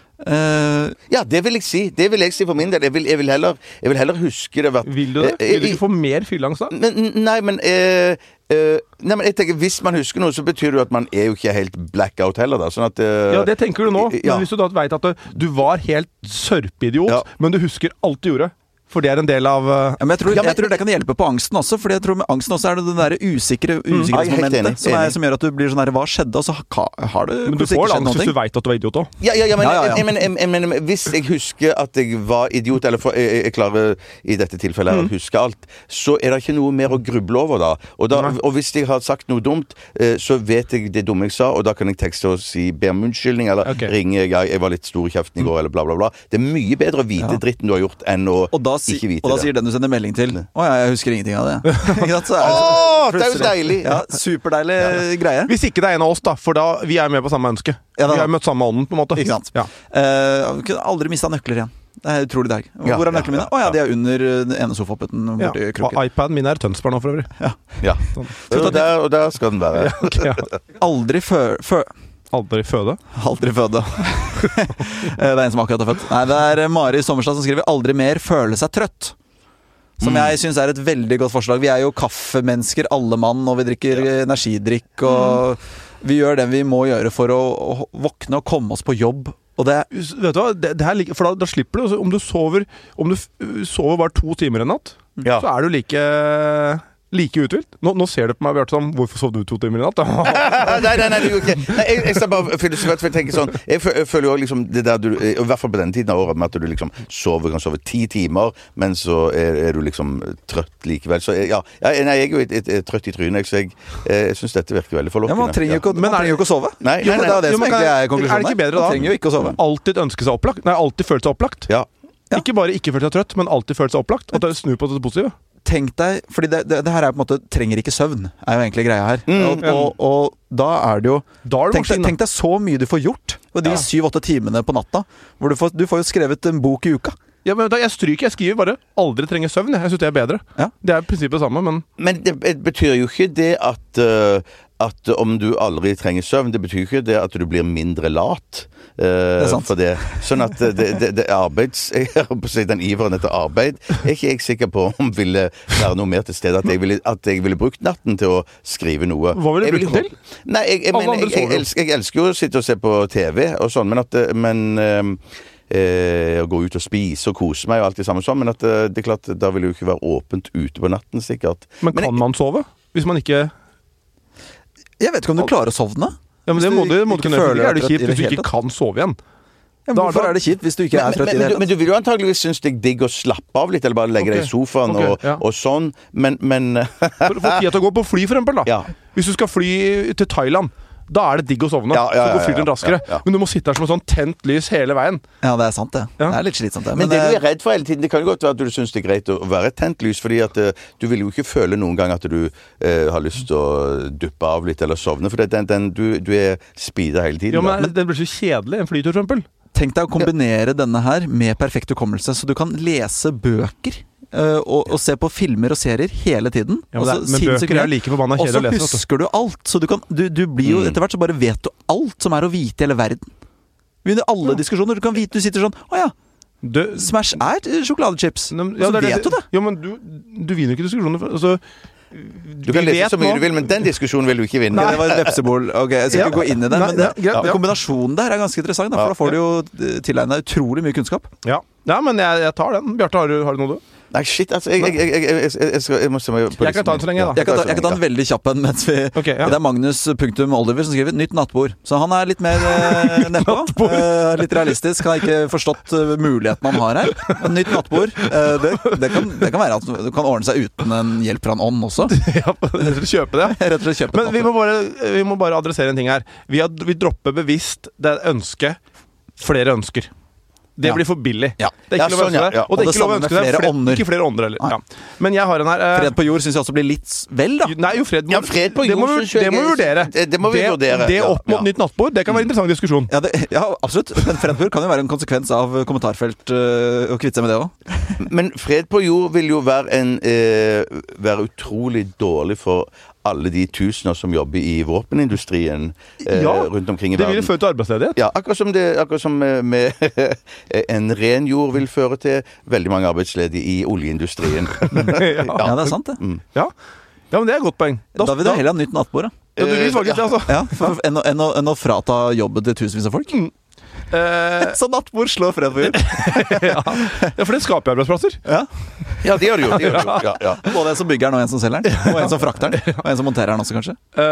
Uh, ja, det vil jeg si. Det vil jeg si for min del. Jeg vil, jeg vil, heller, jeg vil heller huske det. Vært, vil du det? Vil du ikke få mer fyllangst da? Men, nei, men, uh, uh, nei, men jeg tenker, hvis man husker noe, så betyr det jo at man er jo ikke helt blackout heller. Da, sånn at, uh, ja, det tenker du nå. Men ja. hvis du da vet at du, du var helt sørpeidiot, ja. men du husker alt du gjorde. For det er en del av uh... ja, men jeg, tror, jeg tror det kan hjelpe på angsten også. For jeg tror med angsten også er det den der usikre usikkerhetsmomentet mm. som, som gjør at du blir sånn her, hva skjedde? Og så har du Men du får angst hvis du vet at du var idiot også. Ja, ja, ja, men, ja, ja, ja. Jeg, men, jeg, men, men hvis jeg husker at jeg var idiot, eller for, jeg, jeg klarer i dette tilfellet mm. å huske alt, så er det ikke noe mer å gruble over da. Og, da, og hvis jeg har sagt noe dumt, så vet jeg det dumme jeg sa, og da kan jeg tekste og si be om unnskyldning, eller okay. ringe jeg, jeg var litt stor i kjeften i går, eller bla bla bla. Det er mye bedre å vite ja. dritten du har gjort, enn å Si, og da sier den du sender melding til å ja, jeg husker ingenting av det. Åh, oh, det er jo deilig. Ja, superdeilig ja. greie. Hvis ikke det er en av oss da, for da vi er med på samme ønske. Ja, vi har møtt samme ånden på en måte. Ikke sant? Ja. Uh, kunne aldri mistet nøkler igjen. Det er utrolig deilig. Hvor ja, er nøklene mine? Å ja, de er under den ene sofaputten borti ja. kroken. Og iPaden min er Tønsberg nå for øvrig. Ja. ja. Sånn. Og, der, og der skal den være. Ja, okay, ja. Aldri før... før Aldri føde? Aldri føde. Det er en som akkurat har født. Nei, det er Mari Sommerstad som skriver 'Aldri mer føle seg trøtt'. Som mm. jeg synes er et veldig godt forslag. Vi er jo kaffemennesker, alle mann, og vi drikker ja. energidrikk, og mm. vi gjør det vi må gjøre for å, å våkne og komme oss på jobb. Og det, vet du hva, det, det her, for da, da slipper du. Om du sover Om du sover bare to timer en natt, ja. så er du like... Like uthvilt. Nå, nå ser du på meg, Bjarte, som hvorfor sov du to timer i natt? nei, nei, nei, det gjorde ikke. Nei, jeg, jeg skal bare filosofere, for jeg tenker sånn Jeg, jeg føler jo liksom det der du i hvert fall på denne tiden av året, med at du liksom sover, kan sove ti timer, men så er, er du liksom trøtt likevel. Så ja, ja nei, jeg er jo et, et, et trøtt i trynet, så jeg, jeg syns dette virker veldig forlokkende. Ja, man trenger jo ikke, ja. jo ikke å sove. Nei, nei, nei, det er det jo, som egentlig er konklusjonen. Er det ikke bedre da? Man trenger jo ikke å sove. Alltid ønske seg opplagt. Nei, alltid føle seg opplagt. Ja. Ja. Ikke bare ikke føle seg trøtt, men alltid føle seg opplagt. Og snu på det positive. Tenk deg, fordi det, det, det her er på en måte trenger ikke søvn, er jo egentlig greia her. Mm, og, og, og da er det jo da er det tenk, deg, tenk deg så mye du får gjort, og de syv-åtte ja. timene på natta, hvor du får, du får jo skrevet en bok i uka. Ja, men da, Jeg stryker, jeg skriver bare 'aldri trenger søvn'. Jeg synes det er bedre. Ja. Det er i prinsippet det samme, men Men det, det betyr jo ikke det at uh, at om du aldri trenger søvn, det betyr ikke det at du blir mindre lat. Uh, det er sant. For det. Sånn at det, det, det arbeids... Jeg på å si den iveren etter arbeid er ikke jeg sikker på om ville være noe mer til stede. At jeg ville, at jeg ville brukt natten til å skrive noe. Hva ville du brukt den til? Nei, jeg, jeg, men, jeg, jeg, elsker, jeg elsker jo å sitte og se på T V og sånn, men at men, uh, Eh, å gå ut og spise og kose meg og alt det samme sånn, men at eh, det er klart da vil det jo ikke være åpent ute på natten sikkert. Men kan men jeg, man sove? Hvis man ikke Jeg vet ikke om du klarer å sovne. Ja, men det må du, må du kunne føle. Er det kjipt hvis du ikke kan sove igjen? Ja, hvorfor da, er det kjipt hvis du ikke er trøtt men, i det hele tatt? Men du vil jo antageligvis synes det er digg å slappe av litt, eller bare legge okay. deg i sofaen okay, og, ja. og sånn, men, men For, for tida til å gå på fly for eksempel da. Ja. Hvis du skal fly til Thailand, da er det digg å sovne. Ja, ja, ja, så går flyten raskere. Ja, ja. Men du må sitte her som en sånn tent lys hele veien. Ja, det er sant det. Ja. Det er litt slitsomt det. Men, men det du er redd for hele tiden, det kan jo godt være at du synes det er greit å være et tent lys, fordi at uh, du vil jo ikke føle noen gang at du uh, har lyst til å duppe av litt eller sovne, for den, den, du, du er speeda hele tiden. Ja, men det blir så kjedelig, en flytur for eksempel. Tenk deg å kombinere ja. denne her med perfekt hukommelse, så du kan lese bøker Uh, og, og se på filmer og serier hele tiden. Ja, men, det, men bøker er like forbanna kjedelig å lese. Og så husker du alt. Så du, kan, du, du blir jo, mm. etter hvert så bare vet du alt som er å vite i hele verden. Vi under alle ja. diskusjoner. Du kan vite, du sitter sånn å ja, du, Smash er sjokoladechips. Ja, og så det, vet du det. Ja, men du, du vinner ikke diskusjoner. Altså, du kan lese så mye nå. Du vil, men den diskusjonen vil du ikke vinne. Nei, det var et vepsebol. Ok, jeg skal ja. ikke gå inn i det. Men det, ja, ja. kombinasjonen der er ganske interessant, da, for ja. da får du jo tilegnet utrolig mye kunnskap. Ja, ja men jeg, jeg tar den. Bjarte, har, har du noe du? Nei, shit, altså Jeg, jeg, jeg, jeg, jeg, jeg, skal, jeg må se meg på Jeg kan ta en så lenge, da. Jeg kan ta, jeg kan ta en veldig kjapp en mens vi okay, ja. Det er Magnus punktum Oliver som skriver nytt nattbord. Så han er litt mer eh, nedpå. eh, litt realistisk. Han har ikke forstått uh, muligheten han har her. Men nytt nattbord. Eh, det, det, kan, det kan være at du kan ordne seg uten en hjelp fra en ånd også. Ja, rett og slett kjøpe det. Rett og slett kjøpe Men vi må, bare, vi må bare adressere en ting her. Vi, har, vi dropper bevisst det ønsket flere ønsker. Det blir for billig. Ja. Det er ikke ja, lov å ønske sånn, ja, det. ja. Og det er Og det ikke lov å samme ønske med det. flere Fred, ånder. ikke flere ånder heller. Ja. Men jeg har en her. Eh, Fred på jord syns jeg også blir litt vel, da. Nei, jo, fred, må, Ja, fred på det må, jord, vi- synes jeg det må vi er- vurdere. det- det må vi vurdere, Det ja, opp mot ja. nytt nattbord, det kan være en interessant diskusjon. Ja, det, ja, absolutt. Men fred på jord kan jo være en konsekvens av kommentarfelt øh, å kvitte seg med det òg. Men fred på jord vil jo være en eh, Være utrolig dårlig for alle de tusener som jobber i våpenindustrien eh, Ja, rundt omkring i Det vil verden. føre til arbeidsledighet. Ja, akkurat som, det, akkurat som med, med en ren jord vil føre til veldig mange arbeidsledige i oljeindustrien. Ja. Ja, det er sant, det. Ja. ja, men det er et godt poeng. Da vil du heller ha nytt nattbord, da. Ja, du vil faktisk det, altså. Ja, for, enn, å, enn, å, enn å frata jobben til tusenvis av folk. Eh, Så nattbord slår fred på jord. ja. ja, for det skaper jo arbeidsplasser. Ja. Ja, det gjør det jo. Det gjør det jo. Ja, ja. Både en som bygger den, og en som selger den. Og en som frakter den. Og en som monterer den også, kanskje.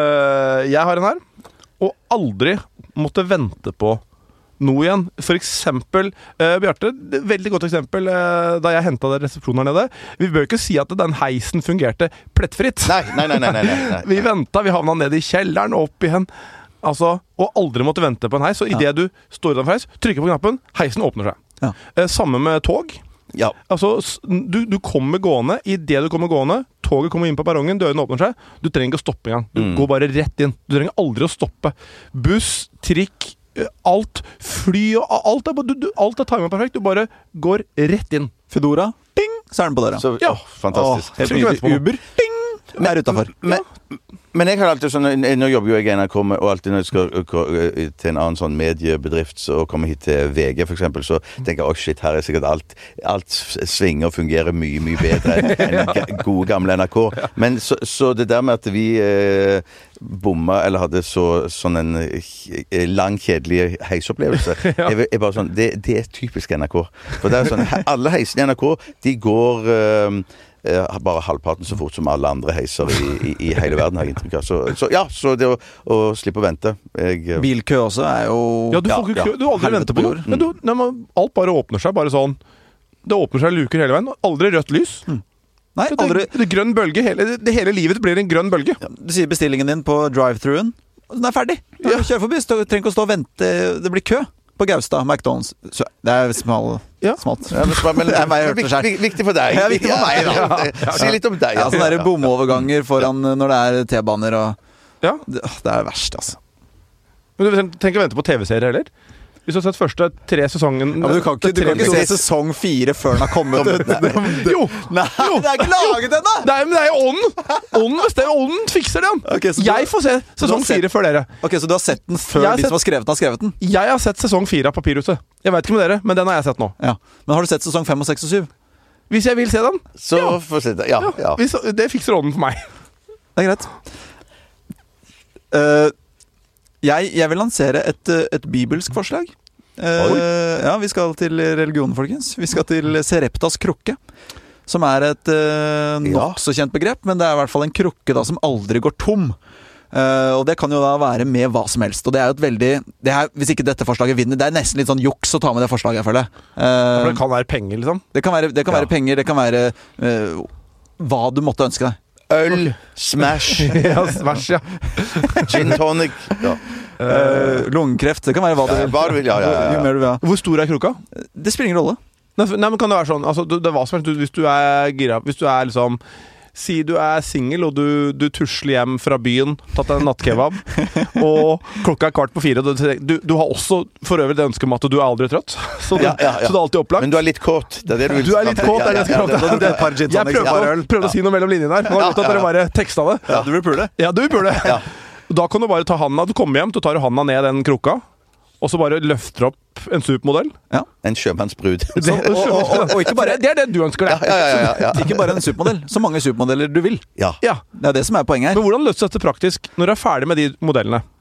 Eh, jeg har en her. Og aldri måtte vente på noe igjen. For eksempel, eh, Bjarte, det er et veldig godt eksempel eh, da jeg hentet resepsjonen her nede. Vi bør ikke si at den heisen fungerte plettfritt. Nei, nei, nei, nei, nei, nei, nei. Vi ventet, vi havna ned i kjelleren og opp igjen. Altså, og aldri måtte vente på en heis. Så idet du står utenfor heis, trykker på knappen, heisen åpner seg. Ja. Eh, samme med tog. Ja. Altså, s- du, du kommer gående. Idet du kommer gående, toget kommer inn på perrongen, dørene åpner seg. Du trenger ikke å stoppe engang. Du går bare rett inn. Du trenger aldri å stoppe. Buss, trikk, eh, alt. Fly og a- alt er, bare- du, du, alt er timet perfekt. Du bare går rett inn. Foodora, ding, så er den på døra. Så, Ja. åh, fantastisk. Åh, helt Trenger ikke vente på nydelig. noe. Uber, ding, er utafor. Men, men jeg har alltid sånn Nå jobber jo jeg i N R K, med- og alltid når jeg skal uh, til en annen sånn mediebedrift så- og komme hit til V G, for eksempel, så tenker jeg åh, shit, her er sikkert alt Alt s- svinger og fungerer mye, mye bedre enn enn ga- gode, gamle N R K. Men så, så det der med at vi eh, bomma, eller hadde så, sånn en eh, lang, kjedelig heisopplevelse, er, er bare sånn det, det er typisk N R K. For det er sånn he- alle heisene i N R K, de går eh, Eh, bare halvparten så fort som alle andre heiser i, i, i hele verden, har jeg inntrykk av. Så, så ja, så det å, å slippe å vente jeg, eh, Bilkø også er jo Ja, du får ikke kø. Du aldri venter på noe. Men du, nei, men alt bare åpner seg. Bare sånn. Det åpner seg luker hele veien. Aldri rødt lys. Nei, Det, aldri. det er grønn bølge. Hele, det, hele livet blir en grønn bølge. Du sier bestillingen din på drive-thruen, og den er ferdig. Du Ja. kjører forbi, så du trenger ikke å stå og vente. Det blir kø på Gaustad, McDonald's. Så det er smal, Ja. smalt. ja, men, men, Jeg bare hørte det vik- selv. vik- Viktig for deg. Ja, viktig for meg, da. Ja, si litt om deg. Ja, sånne der bomoverganger foran når det er T-baner og Ja. Det, åh, det er verst, altså. Men du trenger ikke vente på T V-serier heller. Hvis du har sett første tre sesongen Ja, men du kan ikke, du kan ikke se sesong fire før den har kommet ut. Jo! Nei, det er ikke laget ennå! Det er, men det er jo ånden! Ånden bestemmer, ånden fikser det. Ok, så du- jeg får se du sesong har sett- fire før dere. Ok, Så du har sett den før Jeg har de sett- som har skrevet den, har skrevet den? Jeg har sett sesong fire av Papirhuset. Jeg vet ikke med dere, men den har jeg sett nå. Ja. Men har du sett sesong fem og seks og syv? Hvis jeg vil se den, Så få se det. Ja, ja. hvis, det fikser ånden for meg. Det er greit. Eh, jeg, jeg vil lansere et, eh, et bibelsk forslag. Eh, ja, vi skal til religion, folkens. Vi skal til Sereptas krukke. Som er et uh, nokså kjent begrep, men det er i hvert fall en krukke da som aldri går tom. Eh, og det kan jo da være med hva som helst. Og det er jo et veldig det er, Hvis ikke dette forslaget vinner, det er nesten litt sånn juks å ta med det forslaget, jeg føler. Eh, For det kan være penger, liksom. det kan være, det kan Ja. være penger, det kan være eh, hva du måtte ønske deg. Øl, smash, Ja, Smash, ja. gin tonic. Ja. Uh, lungekreft, det kan være hva du Ja, vil. hva du vil, ja, ja, ja, ja. Jo mer du vil ha. Hvor stor er krukka? Det spiller ingen rolle. Nei, for- nei, men kan det være sånn altså, du, det er hva som helst. Du- Hvis du er gira Hvis du er liksom Si du er singel, og du, du tusler hjem fra byen, tatt deg en nattkebab, og klokka er kvart på fire. Og du, du, du har også for øvrig det ønsket om at du er aldri trøtt. Så, du, Ja, ja, ja. så det er alltid opplagt. Men du er litt kåt. Det er det du vil Du er litt kåt, er det jeg skal Ja, ja, prate om. ja, ja. Et par gin Jeg tonics, et par prøvde, øl. å- prøvde å si noe mellom linjene her. Nå har jeg vet at dere bare teksta det. Ja, du vil pule. Ja, du burde. Ja. Da kan du bare ta handa. Du kommer hjem, så tar du handa ned den krukka, og så bare løfter opp en supermodell. En sjømannsbrud. Det, og- og- og- og ikke bare- det er det du ønsker Ja, deg. ja, ja, ja, ja. Ikke bare en supermodell. Så mange supermodeller du vil. ja. Ja. Det er det som er poenget her. Men hvordan løser dette praktisk når du er ferdig med de modellene?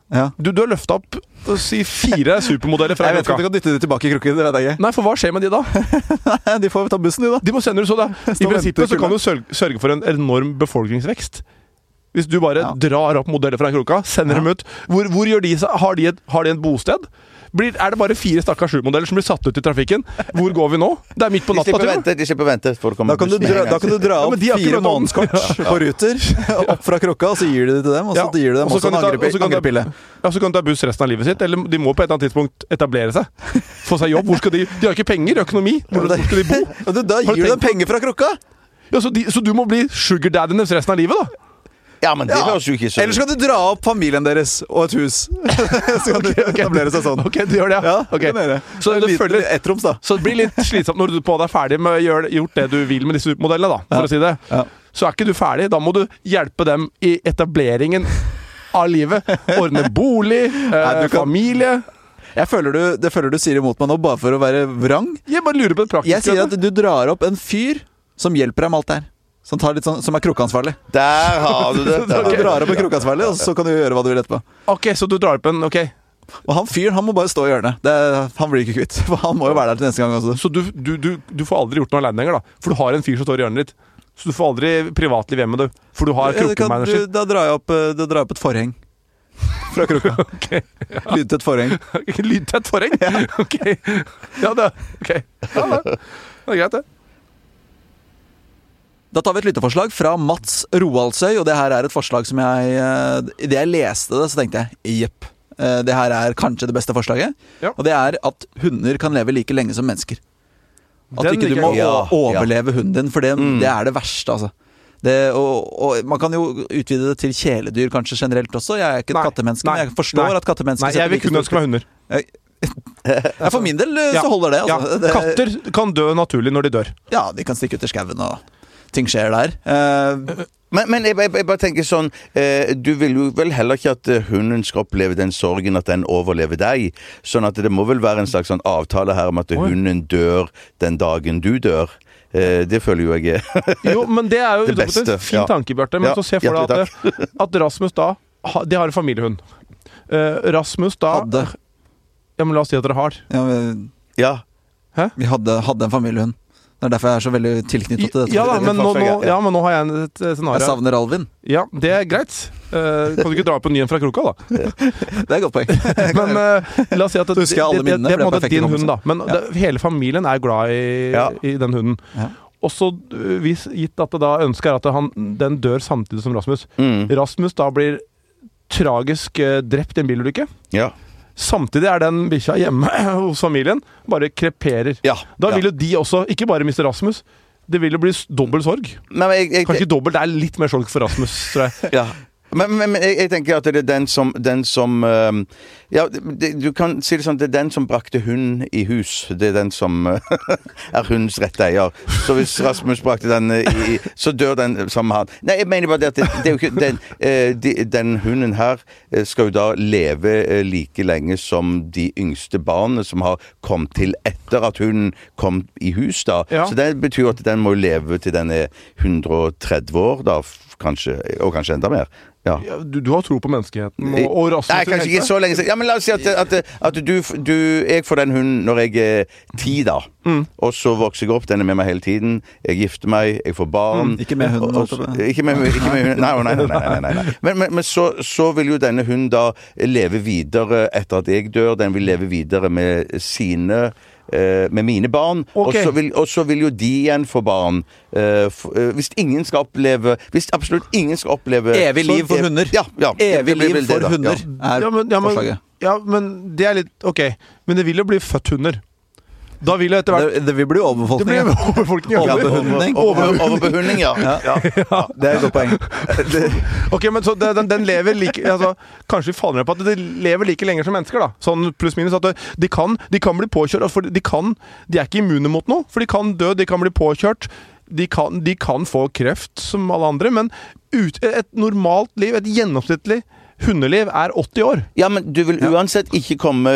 Ja. Du, du har løftet opp si fire supermodeller fra Jeg vet ikke om du kan dytte det tilbake i krukken. Det vet jeg ikke. Nei, for hva skjer med de da? De får ta bussen, de da. De må sende det så da. I prinsippet så kan du sørge, sørge for en enorm befolkningsvekst. Hvis du bare ja. drar opp modeller fra en krukka, sender ja. dem ut. Hvor, hvor gjør de seg? Har de et, har de et bosted? Blir, er det bare fire stakkars supermodeller som blir satt ut i trafikken? Hvor går vi nå? Det er midt på natta. De slipper vente, de slipper vente for å komme da, kan du dra, da kan du dra opp ja, fire månedskort på Ruter opp fra krukka, og så gir du det til dem, og så ja. gir du dem også, også en ta, angrepille. Ja, så kan du ta buss resten av livet sitt, eller de må på et eller annet tidspunkt etablere seg. Få seg jobb. Hvor skal de? De har ikke penger, økonomi. Hvor, hvor skal de bo? Ja, da gir du dem penger fra krukka! Ja, så, de, så du må bli sugar daddy deres resten av livet, da? Ja, men det ja. høres jo ikke så... Eller så kan du dra opp familien deres og et hus. Så kan okay, okay. etablere seg sånn. Ok, du gjør det, ja. ja okay. det så, det føler, ettroms, da. Så det blir litt slitsomt når du på deg er ferdig med å gjøre, gjort det du vil med disse modellene, da, for ja. å si det. Ja. Så er ikke du ferdig. Da må du hjelpe dem i etableringen av livet. Ordne bolig, eh, Nei, kan... familie. Jeg føler du, det føler du sier imot meg nå, bare for å være vrang. Jeg bare lurer på det praktiske. Jeg sier at du drar opp en fyr som hjelper deg med alt der. Som, tar litt sånn, som er krukkansvarlig. Der har du det. Du drar opp en krukkansvarlig, og så kan du gjøre hva du vil etterpå. Ok, så du drar opp en, ok. Og han fyren, han må bare stå i hjørnet. Det, han blir ikke kvitt. For han må jo være der til neste gang også. Så du, du, du, du får aldri gjort noe alene lenger, da? For du har en fyr som står i hjørnet ditt. Så du får aldri privatliv hjemme, du. For du har krukkemanager. Da drar jeg opp, da drar jeg opp et forheng. Fra krukka. Okay, ja. Lyd til et forheng. Lyd til et forheng? Ja. Ok. Ja, det, okay. Ja, det, det er greit, det. Da tar vi et lytteforslag fra Mats Roaldsøy, og det her er et forslag som jeg... I det jeg leste det, så tenkte jeg, jepp, det her er kanskje det beste forslaget. Ja. Og det er at hunder kan leve like lenge som mennesker. At den ikke du må ja, overleve ja. hunden din, for det, mm. det er det verste, altså. Det, og, og man kan jo utvide det til kjæledyr kanskje generelt også. Jeg er ikke et nei, kattemenneske, nei, men jeg forstår nei, at kattemennesker... Nei, jeg vil kun ønske meg hunder. Jeg, ja, for min del så holder det, altså. Ja. Det, katter kan dø naturlig når de dør. Ja, de kan stikke ut i skaven og... ting skjer der. Uh, men men jeg, jeg, jeg bare tenker sånn, uh, du vil jo vel heller ikke at uh, hunden skal oppleve den sorgen at den overlever deg. Sånn at det må vel være en slags sånn avtale her om at uh, hunden dør den dagen du dør. Uh, det føler jo jeg Jo, men det er jo det beste. En fin ja. tanke, Bjarte. Men ja, så se for deg at, at Rasmus da, de har en familiehund. Uh, Rasmus da... Hadde. Ja, men la oss si at dere har. Ja, vi, ja. Hæ? Vi hadde, hadde en familiehund. Det er derfor jeg er så veldig tilknyttet til dette. Ja, da, men, nå, nå, ja, men nå har jeg et scenario. Jeg savner Alvin. Ja, det er greit. Uh, kan du ikke dra på nyen fra krukka, da? Det er et godt poeng. Men uh, la oss si at det, det, det, det, det er på en måte din hund, da. Men ja. det, hele familien er glad i, ja. i den hunden. Ja. Og så hvis gitt at det da ønsker at han, den dør samtidig som Rasmus. Mm. Rasmus da blir tragisk uh, drept i en bilulykke. Ja. Samtidig er den bikkja hjemme hos familien, bare kreperer. Ja, da vil ja. jo de også, ikke bare mister Rasmus, det vil jo bli dobbelt sorg. Men jeg, jeg, Kanskje ikke dobbelt, det er litt mer sorg for Rasmus, tror jeg. Ja. Men, men, men jeg, jeg tenker at det er den som, den som uh, ja, det, du kan si det sånn, det er den som brakte hund i hus. Det er den som uh, er hundens rette eier. Så hvis Rasmus brakte den i, så dør den sammen med han. Nei, jeg mener bare det at det, det er jo ikke den, uh, de, den hunden her skal jo da leve uh, like lenge som de yngste barna som har kommet til etter at hunden kom i hus da. Ja. Så det betyr at den må leve til den er hundre og tretti år da, kanskje, og kanskje enda mer. Ja. Ja, du, du har tro på menneskeheten og, og Rasmus. Nei, kanskje ikke så lenge siden. Ja, men la oss si at, at, at du, du Jeg får den hunden når jeg er ti, da. Mm. Og så vokser jeg opp. Den er med meg hele tiden. Jeg gifter meg, jeg får barn. Mm. Ikke med hunden. Og, og, ikke med, ikke med hunden. Nei, nei, nei. nei, nei, nei. Men, men, men så, så vil jo denne hunden da leve videre etter at jeg dør. Den vil leve videre med sine med mine barn, okay. og, så vil, og så vil jo de igjen få barn. Uh, for, uh, hvis ingen skal oppleve Hvis absolutt ingen skal oppleve evig liv for hunder. Ja, ja, evig liv for det, hunder ja. er ja, men, ja, men, forslaget. Ja, men det er litt ok. Men det vil jo bli født hunder. Da vil det etter hvert Det, det vil bli overbefolkning. Det blir overbefolkning. Overbehundning. Overbehundning, ja. Ja. Ja. Ja. Det er et godt poeng. Det, ok, men så den, den lever like altså, kanskje vi faller ned på at de lever like lenge som mennesker, da. Sånn pluss minus at de kan, de kan bli påkjørt. For de kan De er ikke immune mot noe. For de kan dø, de kan bli påkjørt. De kan, de kan få kreft som alle andre, men ut, et normalt liv, et gjennomsnittlig hundeliv er åtti år. Ja, men du vil uansett ikke komme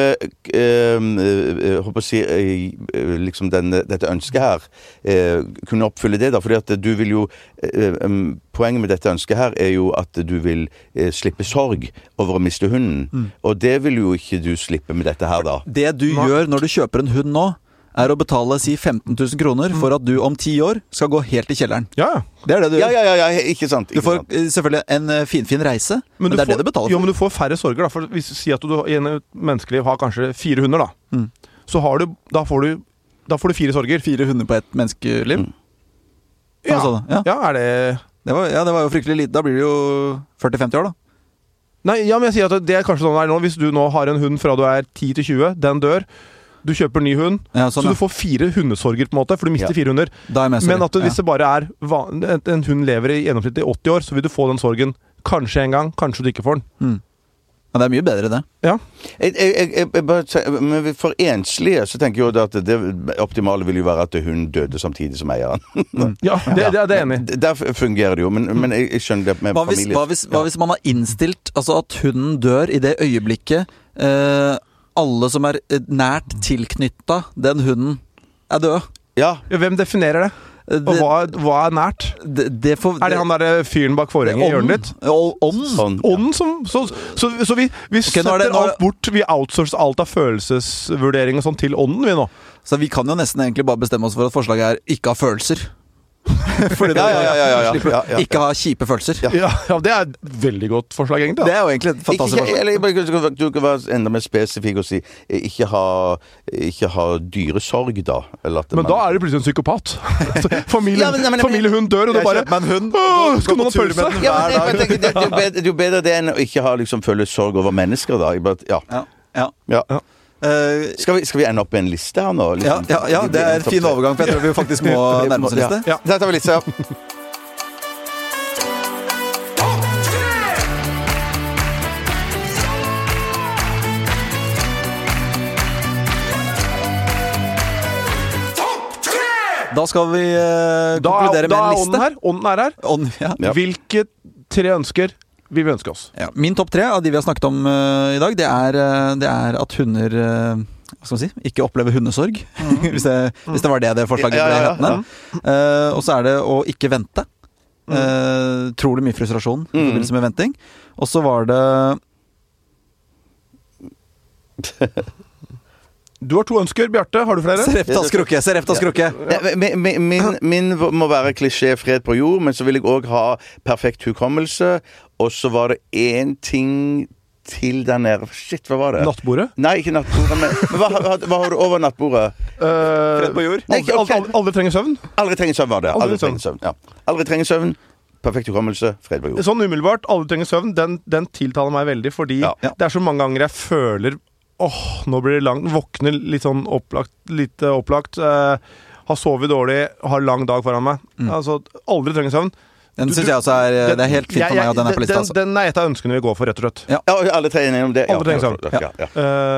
øh, håper å si øh, liksom denne, dette ønsket her øh, kunne oppfylle det da, fordi at du vil jo øh, poenget med dette ønsket her er jo at du vil øh, slippe sorg over å miste hunden, mm. og det vil jo ikke du slippe med dette her da. Det du Nå. gjør når du kjøper en hund nå er å betale si femten tusen kroner for at du om ti år skal gå helt i kjelleren. Ja, det er det du gjør. Ja, ja, ja, ja ikke sant. Ikke du får sant. selvfølgelig en fin, fin reise, men, men det er får, det du betaler for. Jo, men du får færre sorger da, for hvis du sier at du i en menneskeliv har kanskje fire hunder da, mm. så har du, da får du, da får du fire sorger. Fire hunder på et menneskeliv? Mm. Ja. ja, ja, er det... Det var, ja, det var jo fryktelig lite. Da blir det jo førti til femti år da. Nei, ja, men jeg sier at det er kanskje sånn det er nå. Hvis du nå har en hund fra du er ti til tjue, den dør, du kjøper ny hund, ja, sånn, så du får fire hundesorger på en måte, for du mister ja. fire hunder. Men at det, hvis det bare er en hund lever i gjennomsnitt i åtti år, så vil du få den sorgen kanskje en gang, kanskje du ikke får den. Mm. Men det er mye bedre det. Ja. Jeg, jeg, jeg, jeg bare, men for enslige så tenker jeg jo at det optimale vil jo være at hun døde samtidig som eieren. Mm. Ja, det, det er det enig. Der fungerer det jo, men, men jeg, jeg skjønner det med hva hvis, familie. Hva hvis, hva hvis man har innstilt altså at hunden dør i det øyeblikket eh, alle som er nært tilknyttet den hunden er døde? Ja. Ja, hvem definerer det? Og hva, hva er nært? Det, det for, er det han der fyren bak forhenget i hjørnet ditt? Ånden. Ånden som Så, så, så vi, vi okay, setter det, alt bort. Vi outsourcer alt av følelsesvurdering og sånn til ånden, vi nå. Så vi kan jo nesten egentlig bare bestemme oss for at forslaget er ikke ha følelser. Fordi det, ja, ja, ja, ja, ja, slipper ja, ja, ja. ikke ha kjipe følelser. Ja. Ja, ja, det er et veldig godt forslag, egentlig. Da. Det er jo egentlig et fantastisk forslag. Eller du kan være enda mer spesifikk og si ikke ha, ikke ha dyresorg, da. Eller at men man... da er det plutselig en psykopat. Familien, ja, men, men, familiehund dør, og du bare men hund, Åh, skal noen ha pølse? Ja, men jeg tenker, det, det, det er jo bedre det enn å ikke ha liksom, føle sorg over mennesker, da. Bare, ja. Ja. Ja. Ja. Ja. Uh, skal, vi, skal vi ende opp med en liste her nå? Liksom? Ja, ja, ja, det er en fin overgang, for jeg tror vi faktisk må nærme oss en liste. Ja, ja. Der tar vi liste, ja. Da skal vi uh, konkludere da, med en liste. Da er ånden her. Ånden er her. Ånden, ja. Hvilke tre ønsker vil vi ønske oss? Ja. Min topp tre av de vi har snakket om uh, i dag, det er, uh, det er at hunder uh, hva skal man si? Ikke opplever hundesorg. Mm. hvis, det, hvis det var det det forslaget ble ja, ja, ja. hetende. Uh, og så er det å ikke vente. Uh, trolig mye frustrasjon i forbindelse med venting. Og så var det Du har to ønsker, Bjarte. Har du flere? Serepta skrukke, Serepta skrukke. Ja. Min, min, min må være klisjé fred på jord, men så vil jeg også ha perfekt hukommelse. Og så var det én ting til der nede. Shit, hva var det? Nattbordet? Nei, ikke nattbordet, men, men hva, hva, hva har du over nattbordet? Uh, fred på jord? Nei, ikke, okay. Aldri trenger søvn? Aldri trenger søvn var det. Aldri, aldri trenger søvn, ja. Aldri trenger søvn. Perfekt hukommelse, fred på jord. Sånn umiddelbart, aldri trenger søvn, den, den tiltaler meg veldig, fordi ja. Ja. Det er så mange ganger jeg føler åh, oh, nå blir det langt. Våkner litt sånn opplagt, litt opplagt. Uh, har sovet dårlig, har lang dag foran meg. Mm. Altså, aldri trenger søvn. Den synes jeg også er, den, det er helt fint for meg at den er på lista. Den, altså. den er et av ønskene vi går for, rett og slett. Ja, ja alle trener om det. Aldri trenger søvn. Ja. Ja.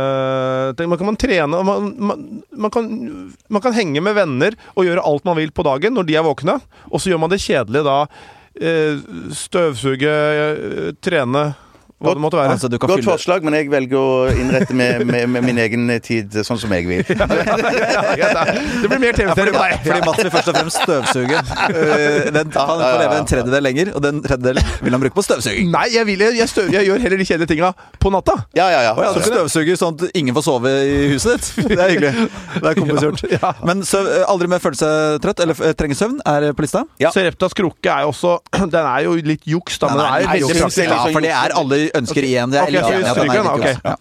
Uh, man kan man trene, man, man, man, kan, man kan henge med venner og gjøre alt man vil på dagen når de er våkne. Og så gjør man det kjedelig da. Uh, støvsuge, uh, trene... Hva det måtte være. Altså, godt fylle... forslag, men jeg velger å innrette med, med, med min egen tid sånn som jeg vil. ja, ja, ja, ja, det blir mer TV-serie på deg. Fordi Mats vil først og fremst støvsuge. Uh, den, han får leve en tredjedel lenger, og den tredjedel vil han bruke på støvsuging. Nei, jeg, vil, jeg, støv, jeg gjør heller de kjedelige tinga på natta. Ja, ja, ja. Og jeg støvsuger sånn at ingen får sove i huset ditt. Det er hyggelig. Det er kompensert. Ja, ja. Men søv, aldri med føle seg trøtt, eller uh, trenger søvn, er på lista. Ja. Serepta skrukke er jo også, den er jo litt juks, da, men den er, er jo veldig praktisk. Ja, for det er alle ønsker igjen. Det er okay, ja, ja, den okay. Ja.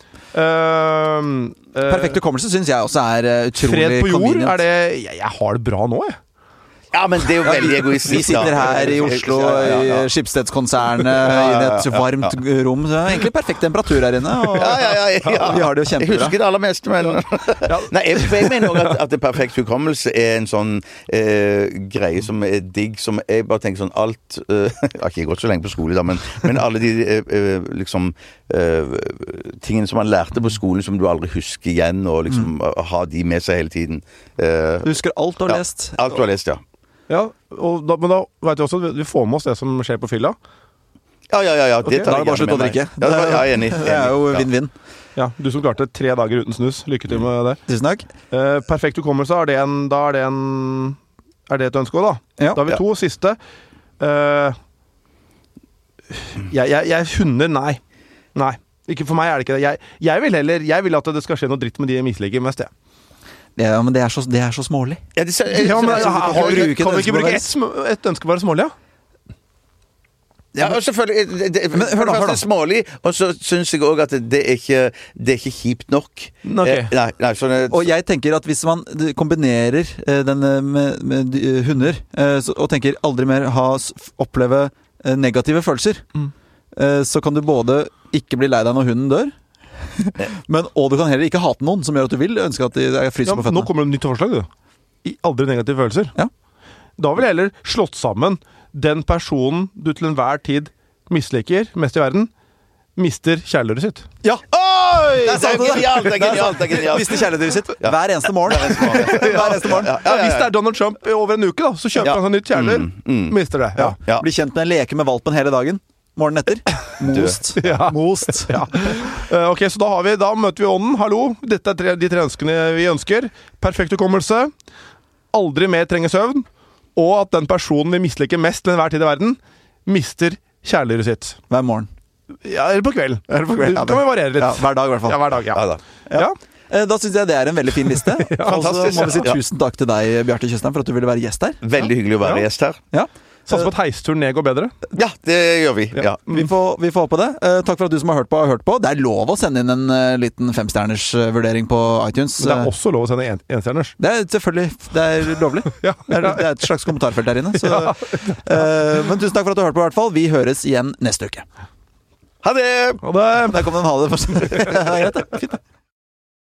Uh, uh, Perfekt hukommelse synes jeg også er utrolig fred på jord, convenient. er det, jeg, jeg har det bra nå, jeg. Ja, men det er jo veldig egoistisk. Vi sitter her i Oslo ja, ja, ja. I Schibsteds-konsernet ja, ja, ja, ja. I et varmt ja. rom. Så det er egentlig perfekt temperatur her inne. Og ja, ja, ja, ja. Vi har det jo kjempebra. Jeg husker det aller meste, men ja. Nei, jeg, jeg mener også at, at det perfekt hukommelse er en sånn eh, greie som er digg, som jeg bare tenker sånn alt eh, Jeg har ikke gått så lenge på skole da, men, men alle de eh, liksom eh, tingene som man lærte på skolen som du aldri husker igjen, og liksom mm. ha de med seg hele tiden. Eh, du husker alt du har ja, lest? Alt du har lest, ja. Ja, og da, men da vet vi også at vi får med oss det som skjer på fylla. Ja, ja, ja, ja. Det tar jeg bare slutt å drikke. Ja, det er enig. Det er jo vinn-vinn. Ja, du som klarte tre dager uten snus. Lykke til med det. Tusen takk. Uh, perfekt hukommelse, er det en, da er det en Er det et ønske også, da? Ja. Da har vi to siste. Uh, jeg, jeg, jeg hunder, nei. Nei. Ikke for meg er det ikke det. Jeg, jeg vil heller Jeg vil at det skal skje noe dritt med de jeg misliker mest, jeg. Ja, men det er så, det er så smålig. Ja, det, jeg, ja, men, jeg, har, har, kan vi ikke bruke ett et ønske på å være smålig, ja? Ja, og selvfølgelig det, det, men, hør da, hør da. Smålig, og så syns jeg òg at det er ikke Det er ikke kjipt nok. Okay. Eh, nei, nei, sånn, og jeg tenker at hvis man kombinerer eh, den med, med uh, hunder, eh, så, og tenker aldri mer ha, oppleve eh, negative følelser, mm. eh, så kan du både ikke bli lei deg når hunden dør, men, og du kan heller ikke hate noen som gjør at du vil ønske at de er fryser ja, på føttene. Nå kommer det et nytt forslag, du. I aldri negative følelser. Ja. Da vil jeg heller slått sammen den personen du til enhver tid misliker mest i verden, mister kjæledyret sitt. Ja! Oi! Det er genialt! Det er genialt, det er genialt. Mister kjæledyret sitt ja. hver eneste morgen. Hver eneste morgen. Ja, ja, ja, ja. Hvis det er Donald Trump over en uke, da, så kjøper ja. han seg nytt kjæledyr. Mm, mm. Mister det. Ja. Ja. Blir kjent med en leke med valpen hele dagen. Morgenen etter. Most. Ja. Most. Ja. Uh, ok, så da, har vi, da møter vi ånden. Hallo, dette er tre, de tre ønskene vi ønsker. Perfekt hukommelse. Aldri mer trenge søvn. Og at den personen vi misliker mest til enhver tid i verden, mister kjæledyret sitt. Hver morgen. Ja, eller på kvelden. Eller på kvelden. Ja, kan vi variere litt. Ja, hver dag i hvert fall. Ja, hver dag, ja. Ja, da. Ja. Ja. Da synes jeg det er en veldig fin liste. Ja, og så må vi si tusen takk til deg, Bjarte Tjøstheim, for at du ville være gjest her. Veldig hyggelig å være gjest her. Ja. Satser på at heisturen ned går bedre. Ja, det gjør vi. Ja. Vi, får, vi får håpe det. Uh, takk for at du som har hørt på, har hørt på. Det er lov å sende inn en uh, liten femstjerners uh, vurdering på iTunes. Men det er også lov å sende en, enstjerners. Det er selvfølgelig det er lovlig. Ja. det, er, det er et slags kommentarfelt der inne. Så, uh, men tusen takk for at du har hørt på, i hvert fall. Vi høres igjen neste uke. Ha det! Ha det! Der kom den ha det. Det er greit, det. Fint.